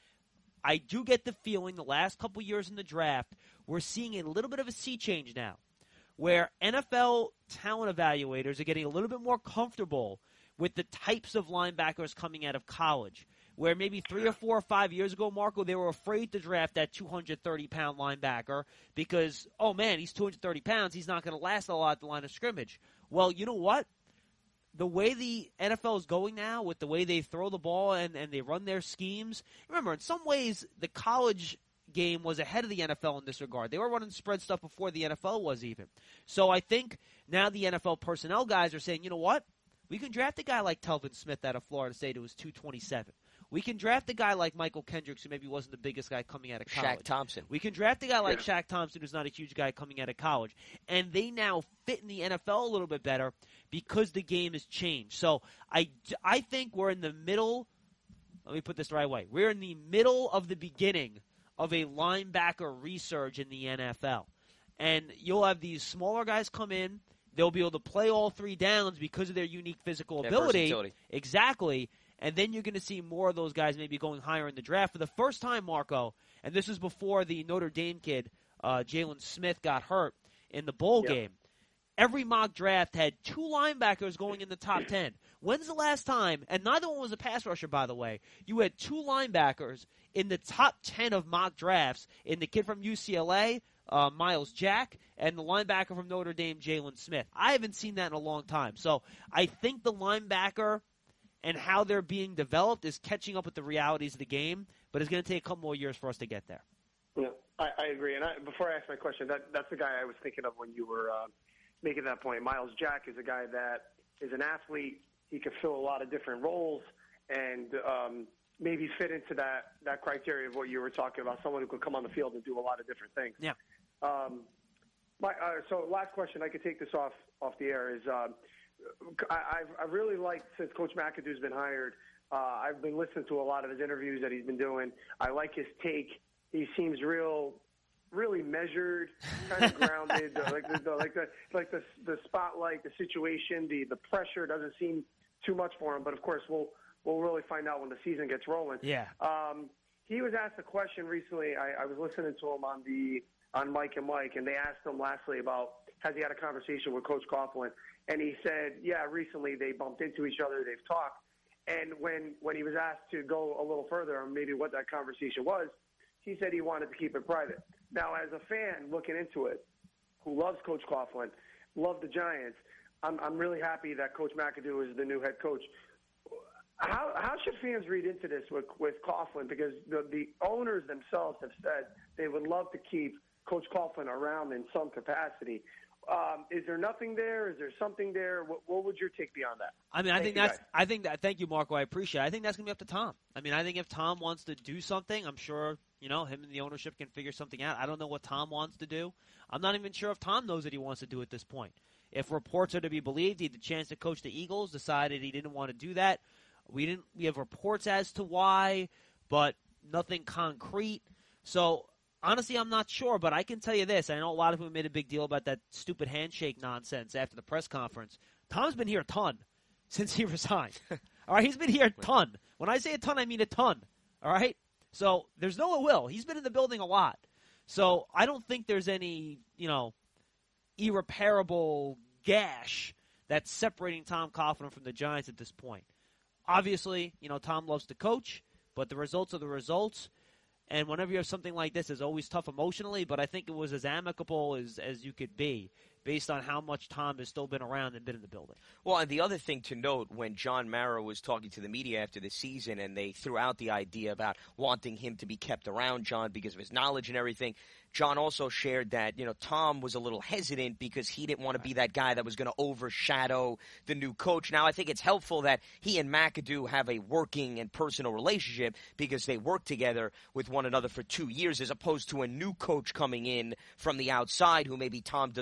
I do get the feeling the last couple years in the draft, we're seeing a little bit of a sea change now, where N F L talent evaluators are getting a little bit more comfortable with the types of linebackers coming out of college, where maybe three or four or five years ago, Marco, they were afraid to draft that two hundred thirty pound linebacker because, oh, man, he's two hundred thirty pounds. He's not going to last a lot at the line of scrimmage. Well, you know what? The way the N F L is going now, with the way they throw the ball and, and they run their schemes, remember, in some ways, the college game was ahead of the N F L in this regard. They were running spread stuff before the N F L was even. So I think now the N F L personnel guys are saying, you know what? We can draft a guy like Telvin Smith out of Florida State who was two twenty-seven. We can draft a guy like Michael Kendricks, who maybe wasn't the biggest guy coming out of college. Shaq Thompson. We can draft a guy like Shaq Thompson, who's not a huge guy coming out of college. And they now fit in the N F L a little bit better because the game has changed. So I, I think we're in the middle. Let me put this the right way. We're in the middle of the beginning of a linebacker resurge in the N F L. And you'll have these smaller guys come in. They'll be able to play all three downs because of their unique physical Their ability. versatility. Exactly. And then you're going to see more of those guys maybe going higher in the draft. For the first time, Marco, and this was before the Notre Dame kid, uh, Jalen Smith, got hurt in the bowl Yep. game, every mock draft had two linebackers going in the top ten. When's the last time, and neither one was a pass rusher, by the way, you had two linebackers in the top ten of mock drafts, in the kid from U C L A, uh, Miles Jack, and the linebacker from Notre Dame, Jalen Smith. I haven't seen that in a long time. So I think the linebacker and how they're being developed is catching up with the realities of the game, but it's going to take a couple more years for us to get there. Yeah, I, I agree. And I, before I ask my question, that, that's the guy I was thinking of when you were uh, making that point. Miles Jack is a guy that is an athlete. He could fill a lot of different roles and um, maybe fit into that, that criteria of what you were talking about, someone who could come on the field and do a lot of different things. Yeah. Um, my, uh, so last question, I could take this off, off the air, is uh, I, I've, I really liked, since Coach McAdoo's been hired, uh, I've been listening to a lot of his interviews that he's been doing. I like his take. He seems real, really measured, kind of grounded. uh, like the, the, like the like the the spotlight, the situation, the the pressure doesn't seem too much for him. But of course, we'll we'll really find out when the season gets rolling. Yeah. Um, he was asked a question recently. I, I was listening to him on the on Mike and Mike, and they asked him lastly about has he had a conversation with Coach Coughlin, and he said, yeah, recently they bumped into each other, they've talked. And when when he was asked to go a little further on maybe what that conversation was, he said he wanted to keep it private. Now, as a fan looking into it, who loves Coach Coughlin, love the Giants, I'm, I'm really happy that Coach McAdoo is the new head coach. How, how should fans read into this with, with Coughlin? Because the, the owners themselves have said they would love to keep Coach Coughlin around in some capacity. Um, is there nothing there? Is there something there? What, what would your take be on that? I mean, I Thank think you, that's. guys. I think that. Thank you, Marco. I appreciate it. I think that's going to be up to Tom. I mean, I think if Tom wants to do something, I'm sure you know him and the ownership can figure something out. I don't know what Tom wants to do. I'm not even sure if Tom knows what he wants to do at this point. If reports are to be believed, he had the chance to coach the Eagles, decided he didn't want to do that. We didn't. We have reports as to why, but nothing concrete. So. Honestly, I'm not sure, but I can tell you this. I know a lot of people made a big deal about that stupid handshake nonsense after the press conference. Tom's been here a ton since he resigned. All right, he's been here a ton. When I say a ton, I mean a ton. All right? So there's no ill will. He's been in the building a lot. So I don't think there's any, you know, irreparable gash that's separating Tom Coughlin from the Giants at this point. Obviously, you know, Tom loves to coach, but the results are the results. And whenever you have something like this, it's always tough emotionally, but I think it was as amicable as, as you could be based on how much Tom has still been around and been in the building. Well, and the other thing to note, when John Mara was talking to the media after the season and they threw out the idea about wanting him to be kept around, John, because of his knowledge and everything, John also shared that, you know, Tom was a little hesitant because he didn't want to be that guy that was going to overshadow the new coach. Now, I think it's helpful that he and McAdoo have a working and personal relationship because they worked together with one another for two years as opposed to a new coach coming in from the outside who maybe Tom doesn't know very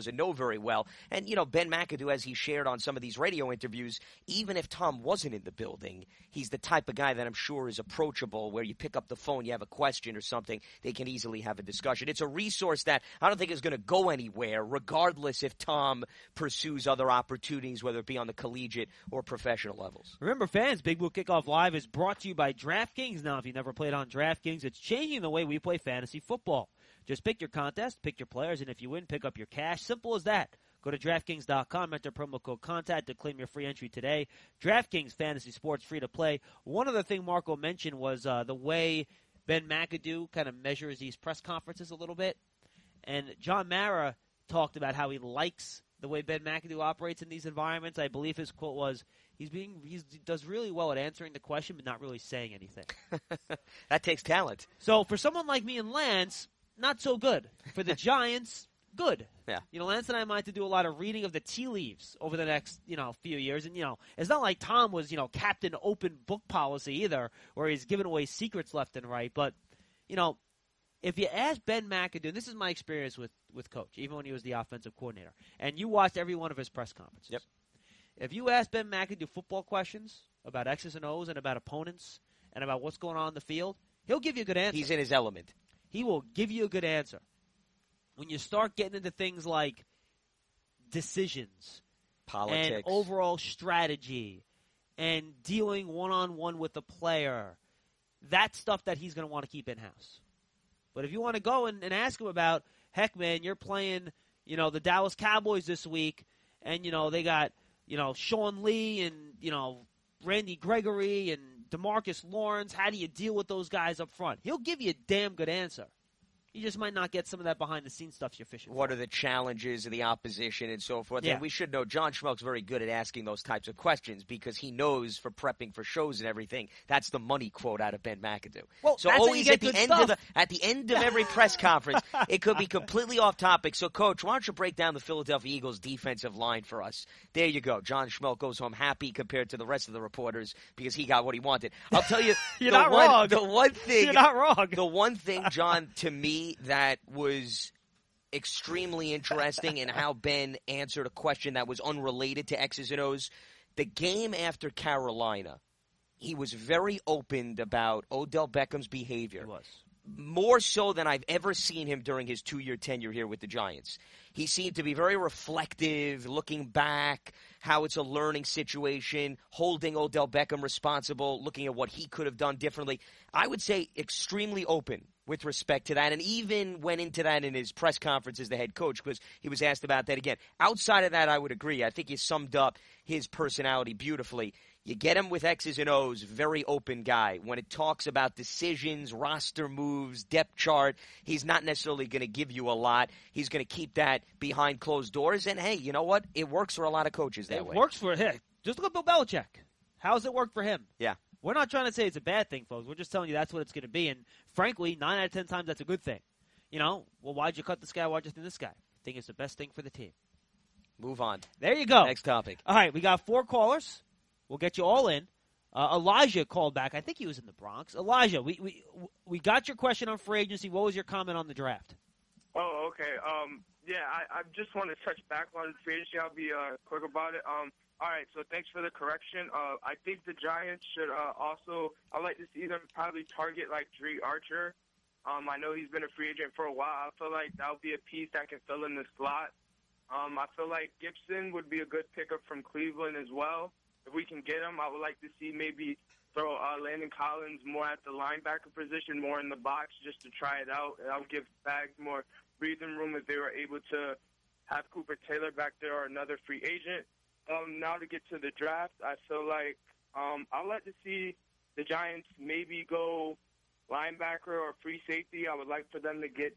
very well. And, you know, Ben McAdoo, as he shared on some of these radio interviews, even if Tom wasn't in the building, he's the type of guy that I'm sure is approachable, where you pick up the phone, you have a question or something, they can easily have a discussion. It's a resource that I don't think is going to go anywhere, regardless if Tom pursues other opportunities, whether it be on the collegiate or professional levels. Remember, fans, Big Blue Kickoff Live is brought to you by DraftKings. Now, if you never played on DraftKings, it's changing the way we play fantasy football. Just pick your contest, pick your players, and if you win, pick up your cash. Simple as that. Go to DraftKings dot com, enter promo code CONTACT to claim your free entry today. DraftKings Fantasy Sports, free to play. One other thing Marco mentioned was uh, the way Ben McAdoo kind of measures these press conferences a little bit. And John Mara talked about how he likes the way Ben McAdoo operates in these environments. I believe his quote was, he's being he's, he does really well at answering the question but not really saying anything. That takes talent. So for someone like me and Lance, not so good. For the Giants, good. Yeah. You know, Lance and I might have to do a lot of reading of the tea leaves over the next, you know, few years. And, you know, it's not like Tom was, you know, captain open book policy either, where he's giving away secrets left and right. But, you know, if you ask Ben McAdoo, and this is my experience with, with Coach, even when he was the offensive coordinator, and you watched every one of his press conferences. Yep. If you ask Ben McAdoo football questions about X's and O's and about opponents and about what's going on in the field, he'll give you a good answer. He's in his element. He will give you a good answer. When you start getting into things like decisions, politics, and overall strategy, and dealing one-on-one with the player, that's stuff that he's going to want to keep in-house. But if you want to go and, and ask him about, heck, man, you're playing, you know, the Dallas Cowboys this week, and, you know, they got, you know, Sean Lee and, you know, Randy Gregory and DeMarcus Lawrence, how do you deal with those guys up front? He'll give you a damn good answer. You just might not get some of that behind-the-scenes stuff you're fishing What for. are the challenges of the opposition and so forth? Yeah. And we should know John Schmelk's very good at asking those types of questions because he knows for prepping for shows and everything, that's the money quote out of Ben McAdoo. Well, so that's how you always get at the good end stuff. of the at the end of every press conference, it could be completely off topic. So, Coach, why don't you break down the Philadelphia Eagles defensive line for us? There you go. John Schmelk goes home happy compared to the rest of the reporters because he got what he wanted. I'll tell you, You're the not one, wrong. The one thing, You're not wrong. The one thing, John, to me that was extremely interesting in how Ben answered a question that was unrelated to X's and O's. The game after Carolina, he was very open about Odell Beckham's behavior. He was. More so than I've ever seen him during his two-year tenure here with the Giants. He seemed to be very reflective, looking back, how it's a learning situation, holding Odell Beckham responsible, looking at what he could have done differently. I would say extremely open with respect to that, and even went into that in his press conference as the head coach because he was asked about that again. Outside of that, I would agree. I think you summed up his personality beautifully. You get him with X's and O's, very open guy. When it talks about decisions, roster moves, depth chart, he's not necessarily going to give you a lot. He's going to keep that behind closed doors. And, hey, you know what? It works for a lot of coaches that it way. It works for him. Just look at Bill Belichick. How's it work for him? Yeah. We're not trying to say it's a bad thing, folks. We're just telling you that's what it's going to be. And, frankly, nine out of ten times that's a good thing. You know, well, why'd you cut this guy? Why'd you think this guy? I think it's the best thing for the team. Move on. There you go. Next topic. All right, we got four callers. We'll get you all in. Uh, Elijah called back. I think he was in the Bronx. Elijah, we, we we got your question on free agency. What was your comment on the draft? Oh, okay. Um, yeah, I, I just want to touch back on free agency. I'll be uh, quick about it. Um, all right, so thanks for the correction. Uh, I think the Giants should uh, also – I'd like to see them probably target, like, Dre Archer. Um, I know he's been a free agent for a while. I feel like that would be a piece that can fill in the slot. Um, I feel like Gibson would be a good pickup from Cleveland as well. If we can get him, I would like to see maybe throw uh, Landon Collins more at the linebacker position, more in the box, just to try it out. That would give Spags more breathing room if they were able to have Cooper Taylor back there or another free agent. Um, now to get to the draft, I feel like um, I'd like to see the Giants maybe go linebacker or free safety. I would like for them to get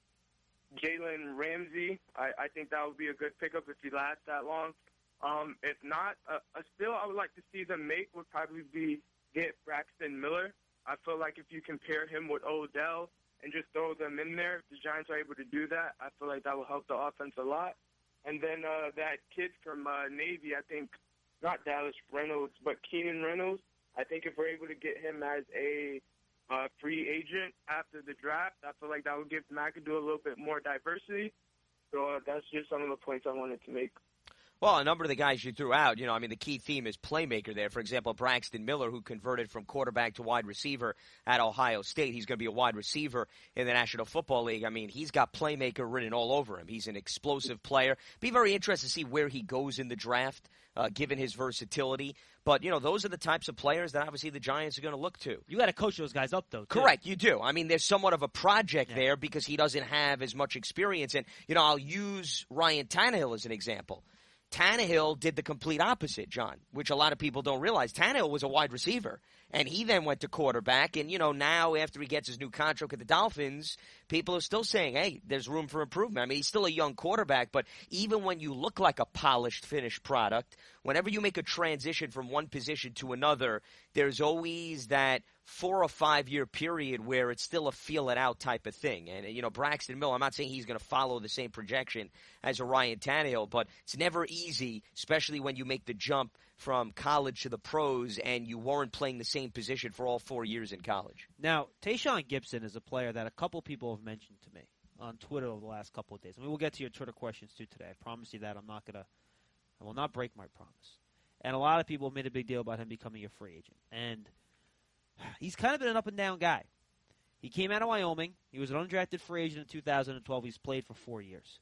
Jalen Ramsey. I, I think that would be a good pickup if he lasts that long. Um, if not, uh, a still I would like to see them make would probably be get Braxton Miller. I feel like if you compare him with Odell and just throw them in there, if the Giants are able to do that, I feel like that will help the offense a lot. And then uh, that kid from uh, Navy, I think, not Dallas Reynolds, but Keenan Reynolds, I think if we're able to get him as a uh, free agent after the draft, I feel like that would give McAdoo a little bit more diversity. So uh, that's just some of the points I wanted to make. Well, a number of the guys you threw out, you know, I mean, the key theme is playmaker there. For example, Braxton Miller, who converted from quarterback to wide receiver at Ohio State. He's going to be a wide receiver in the National Football League. I mean, he's got playmaker written all over him. He's an explosive player. Be very interested to see where he goes in the draft, uh, given his versatility. But, you know, those are the types of players that obviously the Giants are going to look to. You got to coach those guys up, though, too. Correct, you do. I mean, there's somewhat of a project yeah. there because he doesn't have as much experience. And, you know, I'll use Ryan Tannehill as an example. Tannehill did the complete opposite, John, which a lot of people don't realize. Tannehill was a wide receiver, and he then went to quarterback. And, you know, now after he gets his new contract with the Dolphins, people are still saying, hey, there's room for improvement. I mean, he's still a young quarterback, but even when you look like a polished, finished product, whenever you make a transition from one position to another, there's always that four or five year period where it's still a feel it out type of thing. And, you know, Braxton Miller, I'm not saying he's going to follow the same projection as a Ryan Tannehill, but it's never easy, especially when you make the jump from college to the pros and you weren't playing the same position for all four years in college. Now, Tayshaun Gibson is a player that a couple people have mentioned to me on Twitter over the last couple of days. I mean, we'll get to your Twitter questions too today. I promise you that. I'm not going to, I will not break my promise. And a lot of people made a big deal about him becoming a free agent. And he's kind of been an up-and-down guy. He came out of Wyoming. He was an undrafted free agent in two thousand twelve. He's played for four years.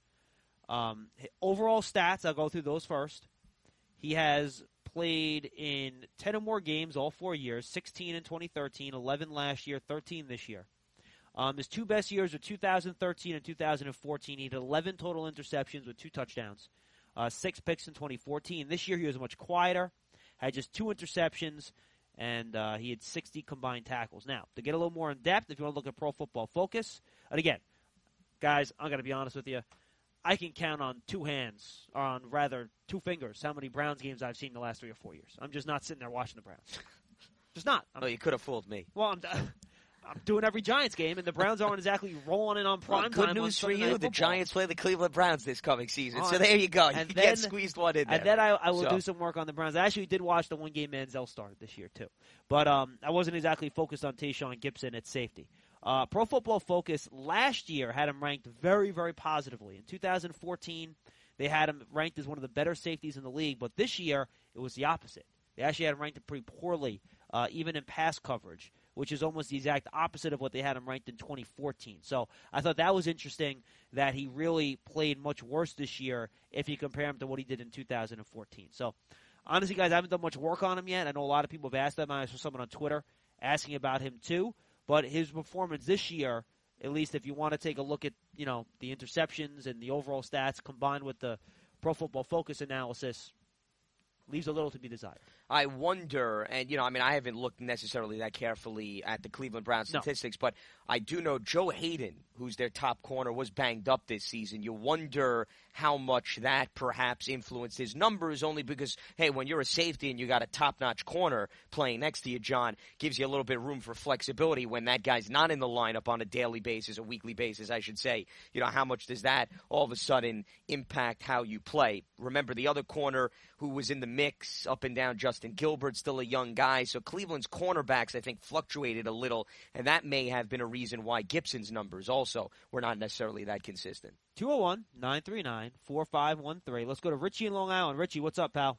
Um, overall stats, I'll go through those first. He has played in ten or more games all four years, sixteen in twenty thirteen, eleven last year, thirteen this year. Um, his two best years were two thousand thirteen and two thousand fourteen. He had eleven total interceptions with two touchdowns, uh, six picks in twenty fourteen. This year he was much quieter, had just two interceptions, and uh, he had sixty combined tackles. Now, to get a little more in depth, if you want to look at Pro Football Focus, and again, guys, I'm going to be honest with you, I can count on two hands, or on rather two fingers, how many Browns games I've seen in the last three or four years. I'm just not sitting there watching the Browns. Just not. I'm, Oh, you could have fooled me. well, I'm, I'm doing every Giants game, and the Browns aren't exactly rolling in on prime Well, time. good on news for Sunday you. Night The Football. Giants play the Cleveland Browns this coming season. Oh, so there you go. You and can then- get squeezed one in there. And then I, I will So- do some work on the Browns. I actually did watch the one game Manziel started this year, too. But um, I wasn't exactly focused on Tayshaun Gibson at safety. Uh, Pro Football Focus last year had him ranked very, very positively. In two thousand fourteen, they had him ranked as one of the better safeties in the league. But this year, it was the opposite. They actually had him ranked pretty poorly, uh, even in pass coverage, which is almost the exact opposite of what they had him ranked in twenty fourteen. So I thought that was interesting that he really played much worse this year if you compare him to what he did in two thousand fourteen. So honestly, guys, I haven't done much work on him yet. I know a lot of people have asked that. I saw someone on Twitter asking about him too. But his performance this year, at least if you want to take a look at, you know, the interceptions and the overall stats combined with the Pro Football Focus analysis, leaves a little to be desired. I wonder, and, you know, I mean, I haven't looked necessarily that carefully at the Cleveland Browns No. statistics, but I do know Joe Hayden, who's their top corner, was banged up this season. You wonder how much that perhaps influenced his numbers, only because, hey, when you're a safety and you got a top-notch corner playing next to you, John, gives you a little bit of room for flexibility when that guy's not in the lineup on a daily basis, a weekly basis, I should say. You know, how much does that all of a sudden impact how you play? Remember, the other corner who was in the mix up and down, Justin Gilbert, still a young guy. So Cleveland's cornerbacks, I think, fluctuated a little, and that may have been a reason why Gibson's numbers also were not necessarily that consistent. two oh one, nine three nine, four five one three. Let's go to Richie in Long Island. Richie, what's up, pal?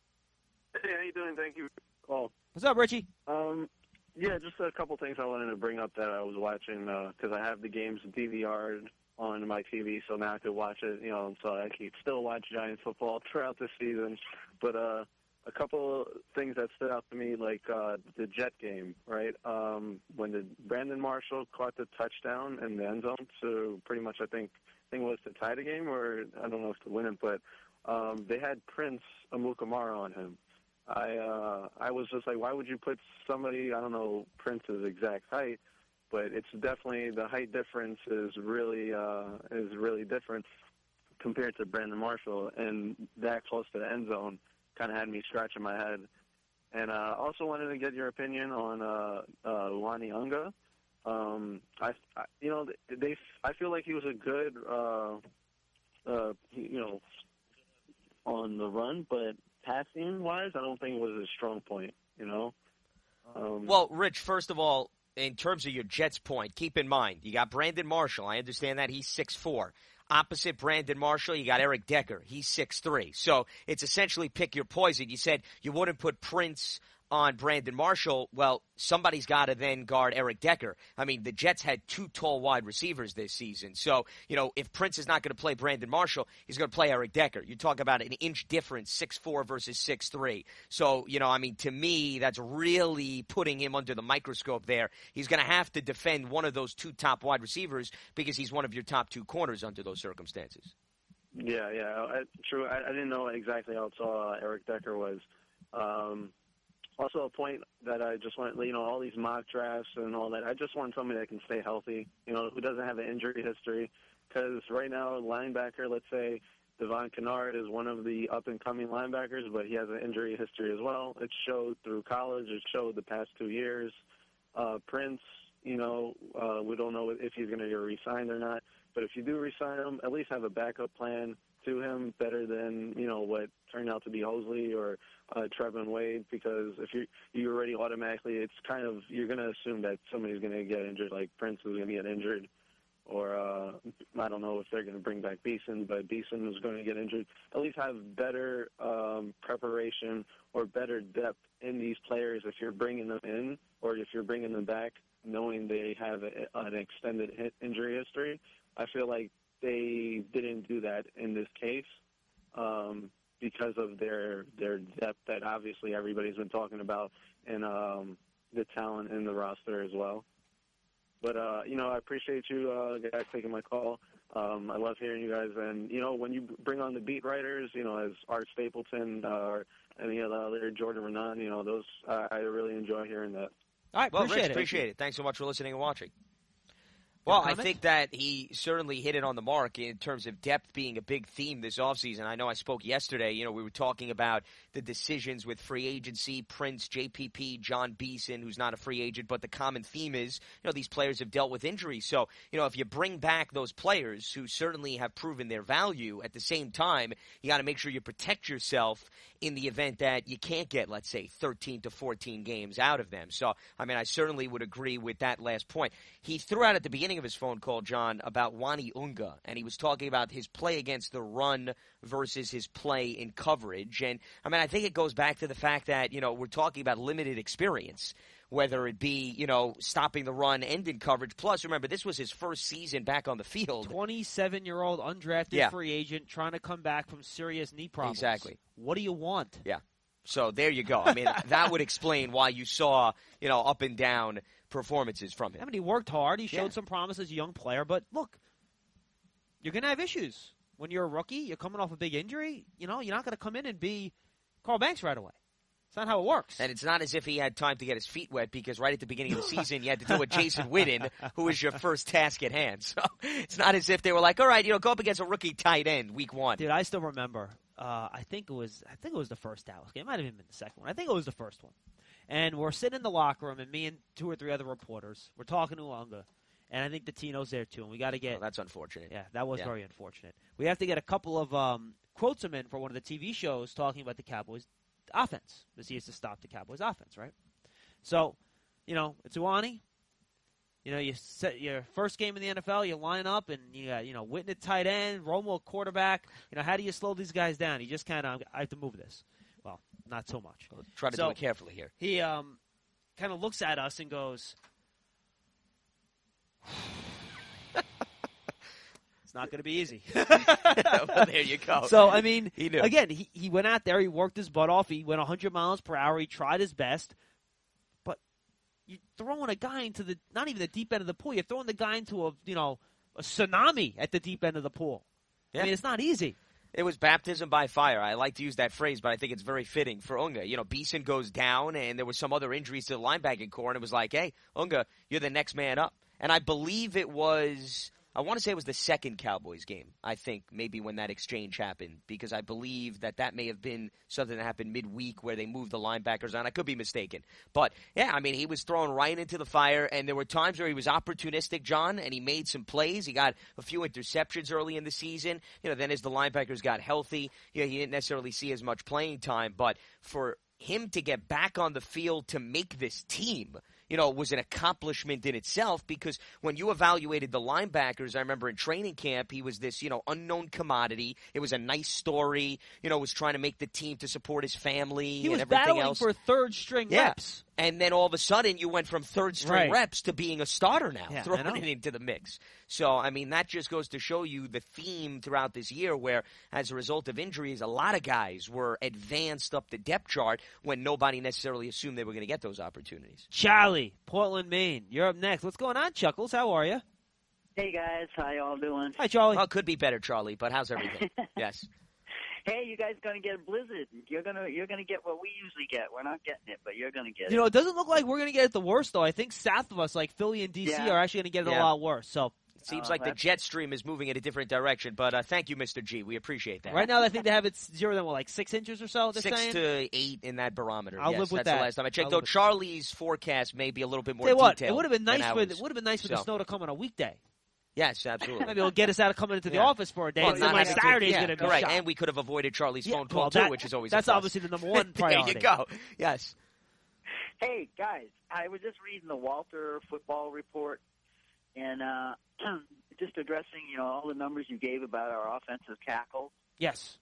Hey, how you doing? Thank you. Oh, What's up, Richie? um, yeah, just a couple things I wanted to bring up that I was watching because I have the games D V R'd on my T V, so now I could watch it. You know, so I can still watch Giants football throughout the season. But uh, a couple of things that stood out to me, like uh, the Jet game, right? Um, when the Brandon Marshall caught the touchdown in the end zone, so pretty much I think I think it was to tie the game, or I don't know if to win it, but um, they had Prince Amukamara on him. I uh, I was just like, why would you put somebody, I don't know Prince's exact height, but it's definitely, the height difference is really uh, is really different compared to Brandon Marshall, and that close to the end zone kind of had me scratching my head. And uh, also wanted to get your opinion on uh, uh, Wani Unga. Um, I, I, you know, they, I feel like he was a good, uh, uh, you know, on the run, but passing wise, I don't think it was a strong point. You know. Um, Well, Rich, first of all, in terms of your Jets point, keep in mind, you got Brandon Marshall. I understand that he's six foot four. Opposite Brandon Marshall, you got Eric Decker. He's six foot three. So it's essentially pick your poison. You said you wouldn't put Prince on Brandon Marshall. Well, somebody's got to then guard Eric Decker. I mean, the Jets had two tall wide receivers this season. So, you know, if Prince is not going to play Brandon Marshall, he's going to play Eric Decker. You talk about an inch difference, six foot four versus six foot three. So, you know, I mean, to me, that's really putting him under the microscope there. He's going to have to defend one of those two top wide receivers because he's one of your top two corners under those circumstances. Yeah, yeah, I, true. I, I didn't know exactly how tall uh, Eric Decker was. Um Also, a point that I just want, you know, all these mock drafts and all that, I just want somebody that can stay healthy, you know, who doesn't have an injury history. Because right now, linebacker, let's say Devon Kennard is one of the up-and-coming linebackers, but he has an injury history as well. It showed through college. It showed the past two years. Uh, Prince, you know, uh, we don't know if he's going to get re-signed or not. But if you do re-sign him, at least have a backup plan to him, better than, you know, what turned out to be Hosley or uh, Trevin Wade, because if you you already automatically, it's kind of, you're going to assume that somebody's going to get injured, like Prince is going to get injured, or uh, I don't know if they're going to bring back Beeson, but Beeson is going to get injured. At least have better um, preparation or better depth in these players if you're bringing them in, or if you're bringing them back knowing they have a, an extended hit injury history. I feel like they didn't do that in this case um, because of their their depth that obviously everybody's been talking about, and um, the talent in the roster as well. But, uh, you know, I appreciate you uh, guys taking my call. Um, I love hearing you guys. And, you know, when you bring on the beat writers, you know, as Art Stapleton uh, or any of the other, Jordan Renan, you know, those, uh, I really enjoy hearing that. All right, well, appreciate Rich, it. appreciate it. Thanks so much for listening and watching. Well, I think that he certainly hit it on the mark in terms of depth being a big theme this offseason. I know I spoke yesterday. You know, we were talking about the decisions with free agency, Prince, J P P, John Beeson, who's not a free agent, but the common theme is, you know, these players have dealt with injuries. So, you know, if you bring back those players who certainly have proven their value, at the same time, you got to make sure you protect yourself in the event that you can't get, let's say, thirteen to fourteen games out of them. So, I mean, I certainly would agree with that last point. He threw out at the beginning of his phone call, John, about Wani Unga, and he was talking about his play against the run versus his play in coverage. And, I mean, I think it goes back to the fact that, you know, we're talking about limited experience, whether it be, you know, stopping the run and in coverage. Plus, remember, this was his first season back on the field. twenty-seven-year-old undrafted yeah. free agent trying to come back from serious knee problems. Exactly. What do you want? Yeah. So there you go. I mean, that would explain why you saw, you know, up and down performances from him. I mean, he worked hard. He showed Yeah. some promise as a young player. But, look, you're going to have issues. When you're a rookie, you're coming off a big injury, you know, you're not going to come in and be Carl Banks right away. It's not how it works. And it's not as if he had time to get his feet wet, because right at the beginning of the season, you had to deal with Jason Witten, who was your first task at hand. So it's not as if they were like, all right, you know, go up against a rookie tight end week one. Dude, I still remember. Uh, I think it was. I think it was the first Dallas game. It might have even been the second one. I think it was the first one. And we're sitting in the locker room, and me and two or three other reporters, we're talking to Unga, and I think the Tino's there too. And we got to get. Oh, that's unfortunate. Yeah, that was Yeah. very unfortunate. We have to get a couple of um, quotes him in for one of the T V shows talking about the Cowboys' offense, because he has to stop the Cowboys' offense, right? So, you know, it's Uwani. You know, you set your first game in the N F L, you line up, and you got, you know, Witten at tight end, Romo at quarterback. You know, how do you slow these guys down? You just kind of, I have to move this. Well, not so much. Well, try to so do it carefully here. He um, kind of looks at us and goes, it's not going to be easy. Well, there you go. So, I mean, He knew. again, he, he went out there, he worked his butt off, he went one hundred miles per hour, he tried his best, but you're throwing a guy into the, not even the deep end of the pool, you're throwing the guy into a, you know, a tsunami at the deep end of the pool. Yeah. I mean, it's not easy. It was baptism by fire. I like to use that phrase, but I think it's very fitting for Unga. You know, Beeson goes down, and there was some other injuries to the linebacking core, and it was like, hey, Unga, you're the next man up. And I believe it was, I want to say it was the second Cowboys game, I think, maybe when that exchange happened, because I believe that that may have been something that happened midweek where they moved the linebackers on. I could be mistaken. But, yeah, I mean, he was thrown right into the fire, and there were times where he was opportunistic, John, and he made some plays. He got a few interceptions early in the season. You know, then as the linebackers got healthy, you know, he didn't necessarily see as much playing time. But for him to get back on the field to make this team, you know, was an accomplishment in itself because when you evaluated the linebackers, I remember in training camp, he was this, you know, unknown commodity. It was a nice story, you know, was trying to make the team to support his family He and was everything battling else. for third string Yeah. reps. And then all of a sudden, you went from third string Right. reps to being a starter now, Yeah, I throwing know. it into the mix. So, I mean, that just goes to show you the theme throughout this year where, as a result of injuries, a lot of guys were advanced up the depth chart when nobody necessarily assumed they were going to get those opportunities. Charlie, Portland, Maine. You're up next. What's going on, Chuckles? How are you? Hey guys, how y'all doing? Hi, Charlie. Well, it could be better, Charlie, but how's everything? Yes. Hey, you guys gonna get a blizzard? You're gonna you're gonna get what we usually get. We're not getting it, but you're gonna get You it. know, it doesn't look like we're going to get it the worst, though. I think south of us, like Philly and D C, Yeah. are actually going to get it Yeah. a lot worse. So It seems Oh, like the that's- jet stream is moving in a different direction, but uh, thank you, Mister G. We appreciate that. right now, I think they have it zero than what, like six inches or so. They're Six saying? to eight in that barometer. I'll yes, live with that's that. the last time I checked. I'll Though live with- Charlie's forecast may be a little bit more Tell you what, detailed. it would have been nice than for ours. it would have been nice for the So- snow to come on a weekday. Yes, absolutely. Maybe it'll get us out of coming into the Yeah. office for a day. Well, and not then my having to- Saturday's yeah, going to be correct. shot. And we could have avoided Charlie's Yeah, phone well, call that- too, which is always that's a plus. obviously the number one There priority. you go. Yes. Hey guys, I was just reading the Walter football report, and uh, just addressing you know all the numbers you gave about our offensive tackle, Yes.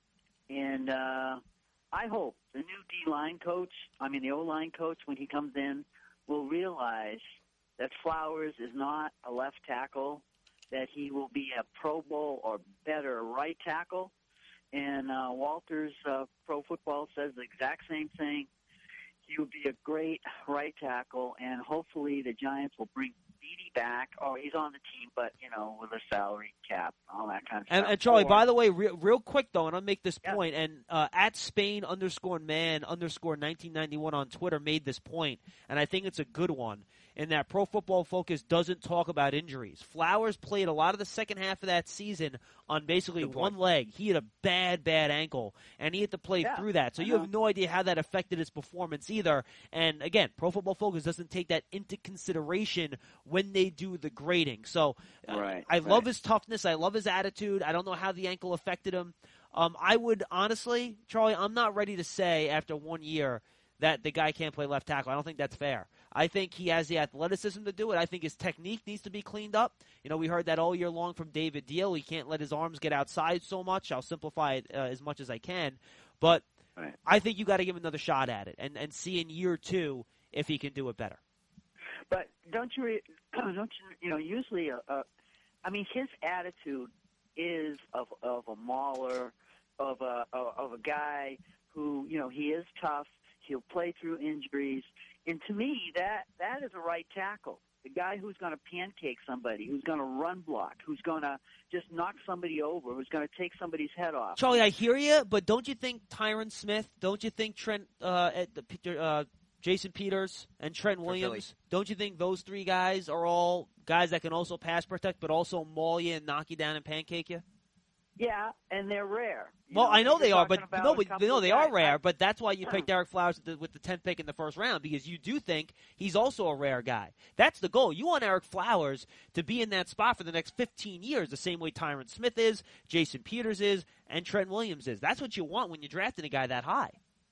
and uh, I hope the new D line coach, I mean the O line coach, when he comes in, will realize that Flowers is not a left tackle, that he will be a Pro Bowl or better right tackle. And uh, Walter's uh, Pro Football says the exact same thing. He will be a great right tackle, and hopefully the Giants will bring Beatty back. Oh, he's on the team, but, you know, with a salary cap, all that kind of And, stuff. and Charlie, Or- by the way, real, real quick though, and I'll make this Yeah. point, and uh, at Spain underscore man underscore nineteen ninety-one on Twitter made this point, and I think it's a good one. In that Pro Football Focus doesn't talk about injuries. Flowers played a lot of the second half of that season on basically Good point. one leg. He had a bad, bad ankle, and he had to play Yeah, through that. So I you have know. no idea how that affected his performance either. And again, Pro Football Focus doesn't take that into consideration when they do the grading. So uh, Right, I love right. his toughness. I love his attitude. I don't know how the ankle affected him. Um, I would honestly, Charlie, I'm not ready to say after one year that the guy can't play left tackle. I don't think that's fair. I think he has the athleticism to do it. I think his technique needs to be cleaned up. You know, we heard that all year long from David Deal. He can't let his arms get outside so much. I'll simplify it uh, as much as I can. But Right. I think you got to give him another shot at it and, and see in year two if he can do it better. But don't you, re- don't you, you know, usually, uh, uh, I mean, his attitude is of of a mauler, of a of a guy who, you know, he is tough. He'll play through injuries, and to me, that that is a right tackle. The guy who's going to pancake somebody, who's going to run block, who's going to just knock somebody over, who's going to take somebody's head off. Charlie, I hear you, but don't you think Tyron Smith, don't you think Trent, uh, at the, Peter, uh, Jason Peters and Trent Philly. Williams, don't you think those three guys are all guys that can also pass protect, but also maul you and knock you down and pancake you? Yeah, and they're rare. You Well, know, I know you're they are, but talking about no, a but couple no, of they are guys. rare. I- But that's why you picked Derek Flowers with the, with the tenth pick in the first round, because you do think he's also a rare guy. That's the goal. You want Eric Flowers to be in that spot for the next fifteen years, the same way Tyron Smith is, Jason Peters is, and Trent Williams is. That's what you want when you're drafting a guy that high.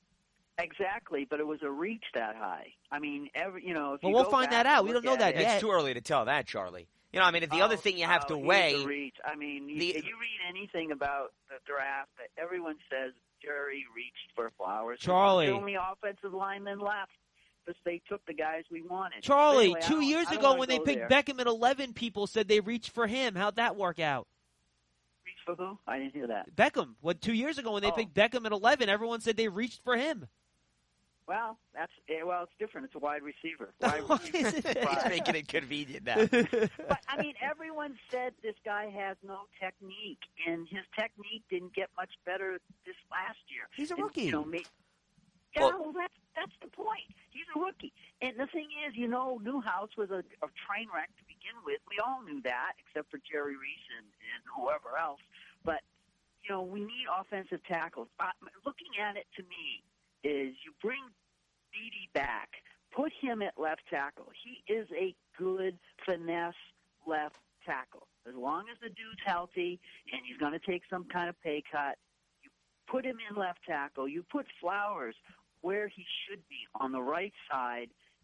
Exactly, but it was a reach that high. I mean, every you know. If Well, you we'll go find back that out. and We look don't know at that it- yet. It's too early to tell that, Charlie. You know, I mean, the other Oh, thing you have oh, to he's weigh. a reach. I mean, you, the- you read anything about the draft, that everyone says Jerry reached for Flowers. Charlie. the only offensive lineman left because they took the guys we wanted. Charlie, Anyway, I two don't- years I don't ago wanna when they go picked there. Beckham at eleven, people said they reached for him. How'd that work out? Reach for who? I didn't hear that. Beckham. What, two years ago when they Oh. picked Beckham at eleven, everyone said they reached for him. Well, that's eh, well, it's different. It's a wide receiver. Wide Why receiver. is it? He's Right. making it convenient now. But I mean, everyone said this guy has no technique, and his technique didn't get much better this last year. He's a And, rookie. You know, me, yeah, Well- well, that's that's the point. He's a rookie, and the thing is, you know, Newhouse was a, a train wreck to begin with. We all knew that, except for Jerry Reese and, and whoever else. But you know, we need offensive tackles. Uh, looking at it to me is you bring Beatty back, put him at left tackle. He is a good finesse left tackle. As long as the dude's healthy and he's going to take some kind of pay cut, you put him in left tackle. You put Flowers where he should be on the right side.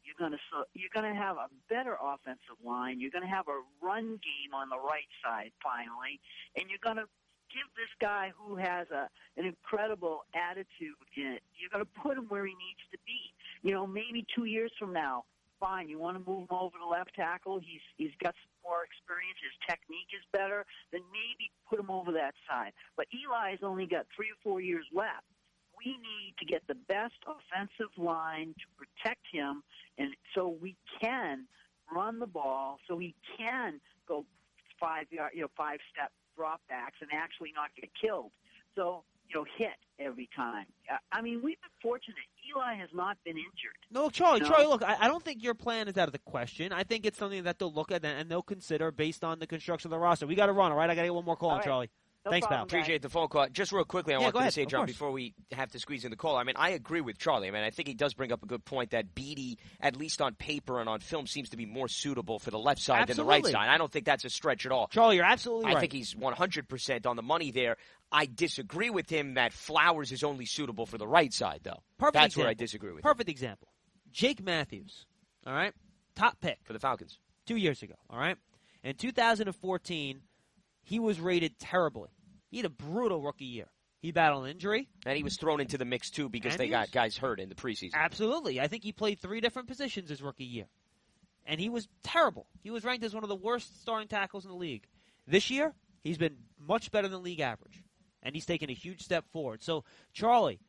You're going to you're going to have a better offensive line. You're going to have a run game on the right side finally, and you're going to give this guy who has a an incredible attitude in it. You're going to put him where he needs to be. You know, maybe two years from now, fine. You want to move him over to left tackle. He's he's got some more experience. His technique is better. Then maybe put him over that side. But Eli's only got three or four years left. We need to get the best offensive line to protect him, and so we can run the ball, so he can go five yard, you know, five step dropbacks and actually not get killed. So, you know, hit every time. I mean, we've been fortunate. Eli has not been injured. No, Charlie, No. Charlie, look, I, I don't think your plan is out of the question. I think it's something that they'll look at and they'll consider based on the construction of the roster. We got to run, all right? I got to get one more call All on, right. Charlie. No Thanks, problem, pal. Appreciate the phone call. Just real quickly, I Yeah, wanted go to ahead. say, Of John, course. before we have to squeeze in the call, I mean, I agree with Charlie. I mean, I think he does bring up a good point that Beatty, at least on paper and on film, seems to be more suitable for the left side Absolutely. than the right side. I don't think that's a stretch at all. Charlie, you're absolutely I right. think he's one hundred percent on the money there. I disagree with him that Flowers is only suitable for the right side, though. Perfect That's example. where I disagree with him. Perfect example. Jake Matthews, all right? Top pick For the Falcons. two years ago, all right? In two thousand fourteen, he was rated terribly. He had a brutal rookie year. He battled an injury. And he was thrown into the mix, too, because And they he got was- guys hurt in the preseason. Absolutely. I think he played three different positions his rookie year. And he was terrible. He was ranked as one of the worst starting tackles in the league. This year, he's been much better than league average. And he's taken a huge step forward. So, Charlie,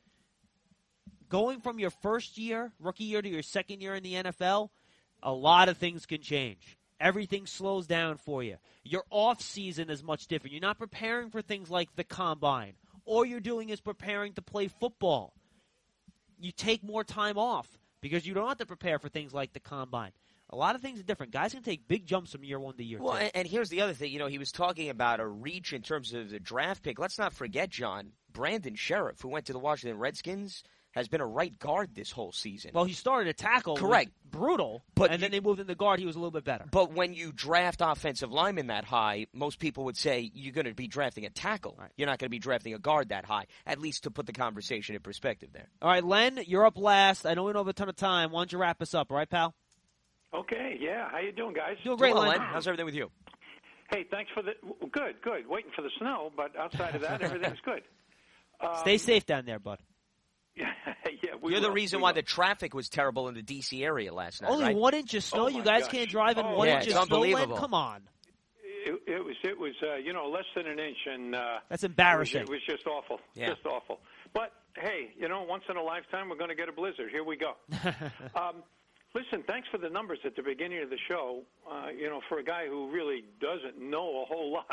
going from your first year, rookie year, to your second year in the N F L, a lot of things can change. Everything slows down for you. Your off season is much different. You're not preparing for things like the combine. All you're doing is preparing to play football. You take more time off because you don't have to prepare for things like the combine. A lot of things are different. Guys can take big jumps from year one to year Well, two. and, and here's the other thing. You know, he was talking about a reach in terms of the draft pick. Let's not forget, John, Brandon Sheriff, who went to the Washington Redskins, has been a right guard this whole season. Well, he started a tackle. Correct. Was brutal, But and you- then they moved in the guard. He was a little bit better. But when you draft offensive linemen that high, most people would say you're going to be drafting a tackle. Right. You're not going to be drafting a guard that high, at least to put the conversation in perspective there. All right, Len, you're up last. I know we don't have a ton of time. Why don't you wrap us up, all right, pal? Okay, yeah. How you doing, guys? Doing great, Well, Len. Len, how's everything with you? Hey, thanks for the good, good. Waiting for the snow, but outside of that, everything's good. Um, Stay safe down there, bud. Yeah, yeah. We You're the will, reason we why will. the traffic was terrible in the D C area last night, Only right? one inch of snow. Oh, you my guys gosh. can't drive in Oh, one yeah, inch it's of snow, Len? unbelievable. Come on. It, it was, it was, uh, you know, less than an inch, and uh, That's embarrassing. It was, it was just awful, Yeah. just awful. But hey, you know, once in a lifetime, we're going to get a blizzard. Here we go. um, listen, thanks for the numbers at the beginning of the show. Uh, you know, for a guy who really doesn't know a whole lot,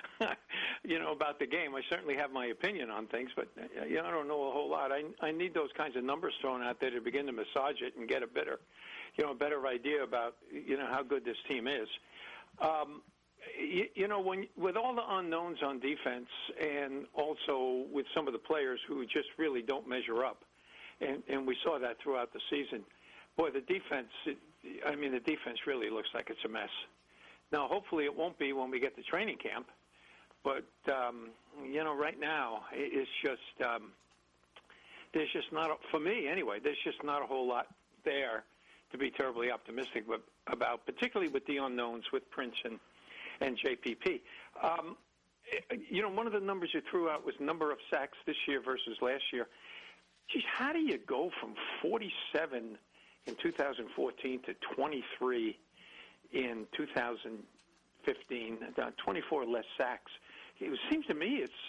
you know, about the game, I certainly have my opinion on things, but uh, you know, I don't know a whole lot. I I need those kinds of numbers thrown out there to begin to massage it and get a better, you know, a better idea about you know how good this team is. Um, you, you know, when with all the unknowns on defense, and also with some of the players who just really don't measure up, and and we saw that throughout the season. Boy, the defense, it, I mean, the defense really looks like it's a mess. Now, hopefully it won't be when we get to training camp, but, um, you know, right now it, it's just, um, there's just not, a, for me anyway, there's just not a whole lot there to be terribly optimistic about, particularly with the unknowns with Prince and, and J P P. Um, you know, one of the numbers you threw out was number of sacks this year versus last year. Geez, how do you go from forty-seven in two thousand fourteen to twenty-three in two thousand fifteen, uh, twenty-four less sacks? It seems to me it's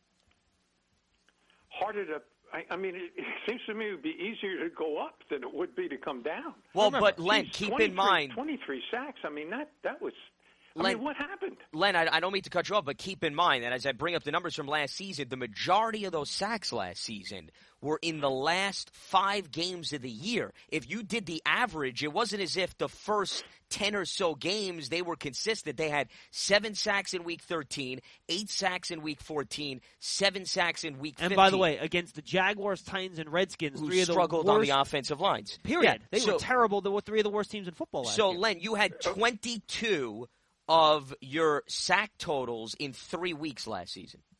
harder to, I, I mean, it, it seems to me it would be easier to go up than it would be to come down. Well, Remember, but Len, Geez, keep in mind, twenty-three sacks, I mean, that, that was, I Len- mean, what happened? Len, I, I don't mean to cut you off, but keep in mind that as I bring up the numbers from last season, the majority of those sacks last season were in the last five games of the year. If you did the average, it wasn't as if the first ten or so games they were consistent. They had seven sacks in week thirteen, eight sacks in week fourteen, seven sacks in week fifteen. And by the way, against the Jaguars, Titans, and Redskins, who three of the struggled worst, on the offensive lines. period. Yeah, They so, were terrible. They were three of the worst teams in football last So, year. Len, you had twenty-two of your sack totals in three weeks last season.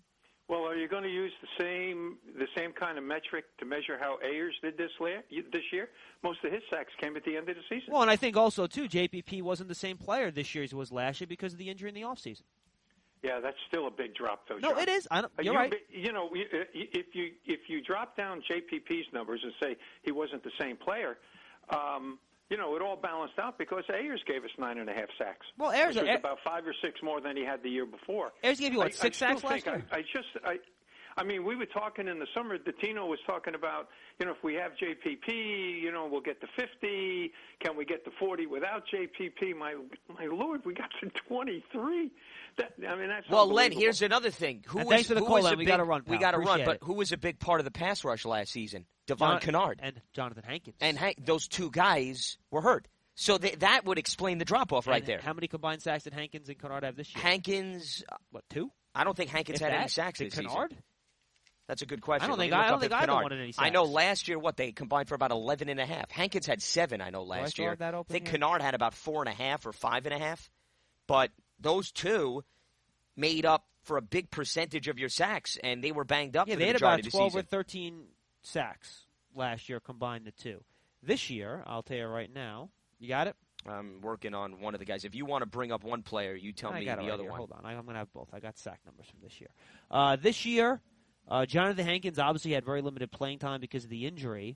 Well, are you going to use the same the same kind of metric to measure how Ayers did this la- this year? Most of his sacks came at the end of the season. Well, and I think also, too, J P P wasn't the same player this year as he was last year because of the injury in the offseason. Yeah, that's still a big drop, though. No, John. it is. I don't, you're you, right. You know, if you if you drop down J P P's numbers and say he wasn't the same player, um, you know, it all balanced out because Ayers gave us nine and a half sacks. Well, Ayers which was Ayers, about five or six more than he had the year before. Ayers gave you what I, six I sacks still last think year. I, I just I. I mean, we were talking in the summer. Tino was talking about, you know, if we have J P P, you know, we'll get to fifty. Can we get to forty without J P P? My, my Lord, we got to twenty-three. That, I mean, that's well, Len. Here's another thing. Who and was, thanks for the who call, was Len. a We big, got to run. We got to run. it. But who was a big part of the pass rush last season? Devon John, Kennard and Jonathan Hankins. And Hank, those two guys were hurt. So they, that would explain the drop off right and there. How many combined sacks did Hankins and Kennard have this year? Hankins, what two? I don't think Hankins if had that, any sacks did this Kennard? season. That's a good question. I don't Let think me look I don't up think if either Kennard. wanted any sacks. I know last year what they combined for about eleven and a half. Hankins had seven. I know Do I last still year. have that I open think here? Kennard had about four and a half or five and a half. But those two made up for a big percentage of your sacks, and they were banged up. Yeah, for they the had majority about of the twelve season. or thirteen sacks last year combined the two. This year, I'll tell you right now. You got it? I'm working on one of the guys. If you want to bring up one player, you tell I me got the it right other here. one. Hold on. I, I'm going to have both. I got sack numbers from this year. Uh, this year, uh, Jonathan Hankins obviously had very limited playing time because of the injury.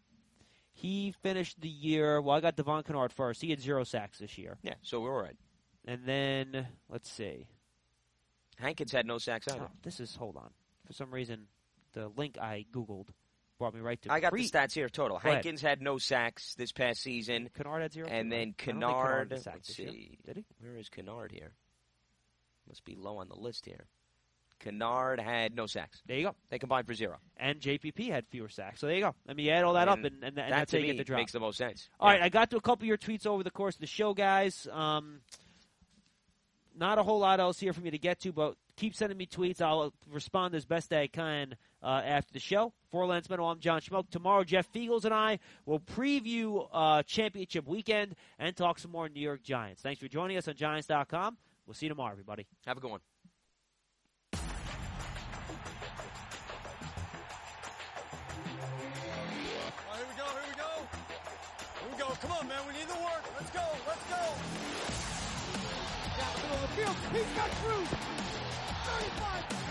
He finished the year, well, I got Devon Kennard first. He had zero sacks this year. Yeah, so we're all right. And then, let's see. Hankins had no sacks either. Oh, this is, hold on. For some reason, the link I Googled brought me right to I got pre- the stats here total. Go ahead. Hankins had no sacks this past season. Kennard had zero. And too, then right? I don't think Kennard, had a sack let's this year. see. Did he? Where is Kennard here? Must be low on the list here. Kennard had no sacks. There you go. They combined for zero. And J P P had fewer sacks. So there you go. I mean, you add all that And up, and, and, and that that's to how you me get the drop. makes the most sense. All Yeah. right, I got to a couple of your tweets over the course of the show, guys. Um, not a whole lot else here for me to get to, but keep sending me tweets. I'll respond as best I can uh, after the show. For Lance Meadow, I'm John Schmelk. Tomorrow, Jeff Fiegels and I will preview uh, championship weekend and talk some more New York Giants. Thanks for joining us on Giants dot com. We'll see you tomorrow, everybody. Have a good one. Oh, here we go, here we go. Here we go. Come on, man. We need the work. Let's go, let's go. Down the middle of the field. He's got Cruz. thirty-five.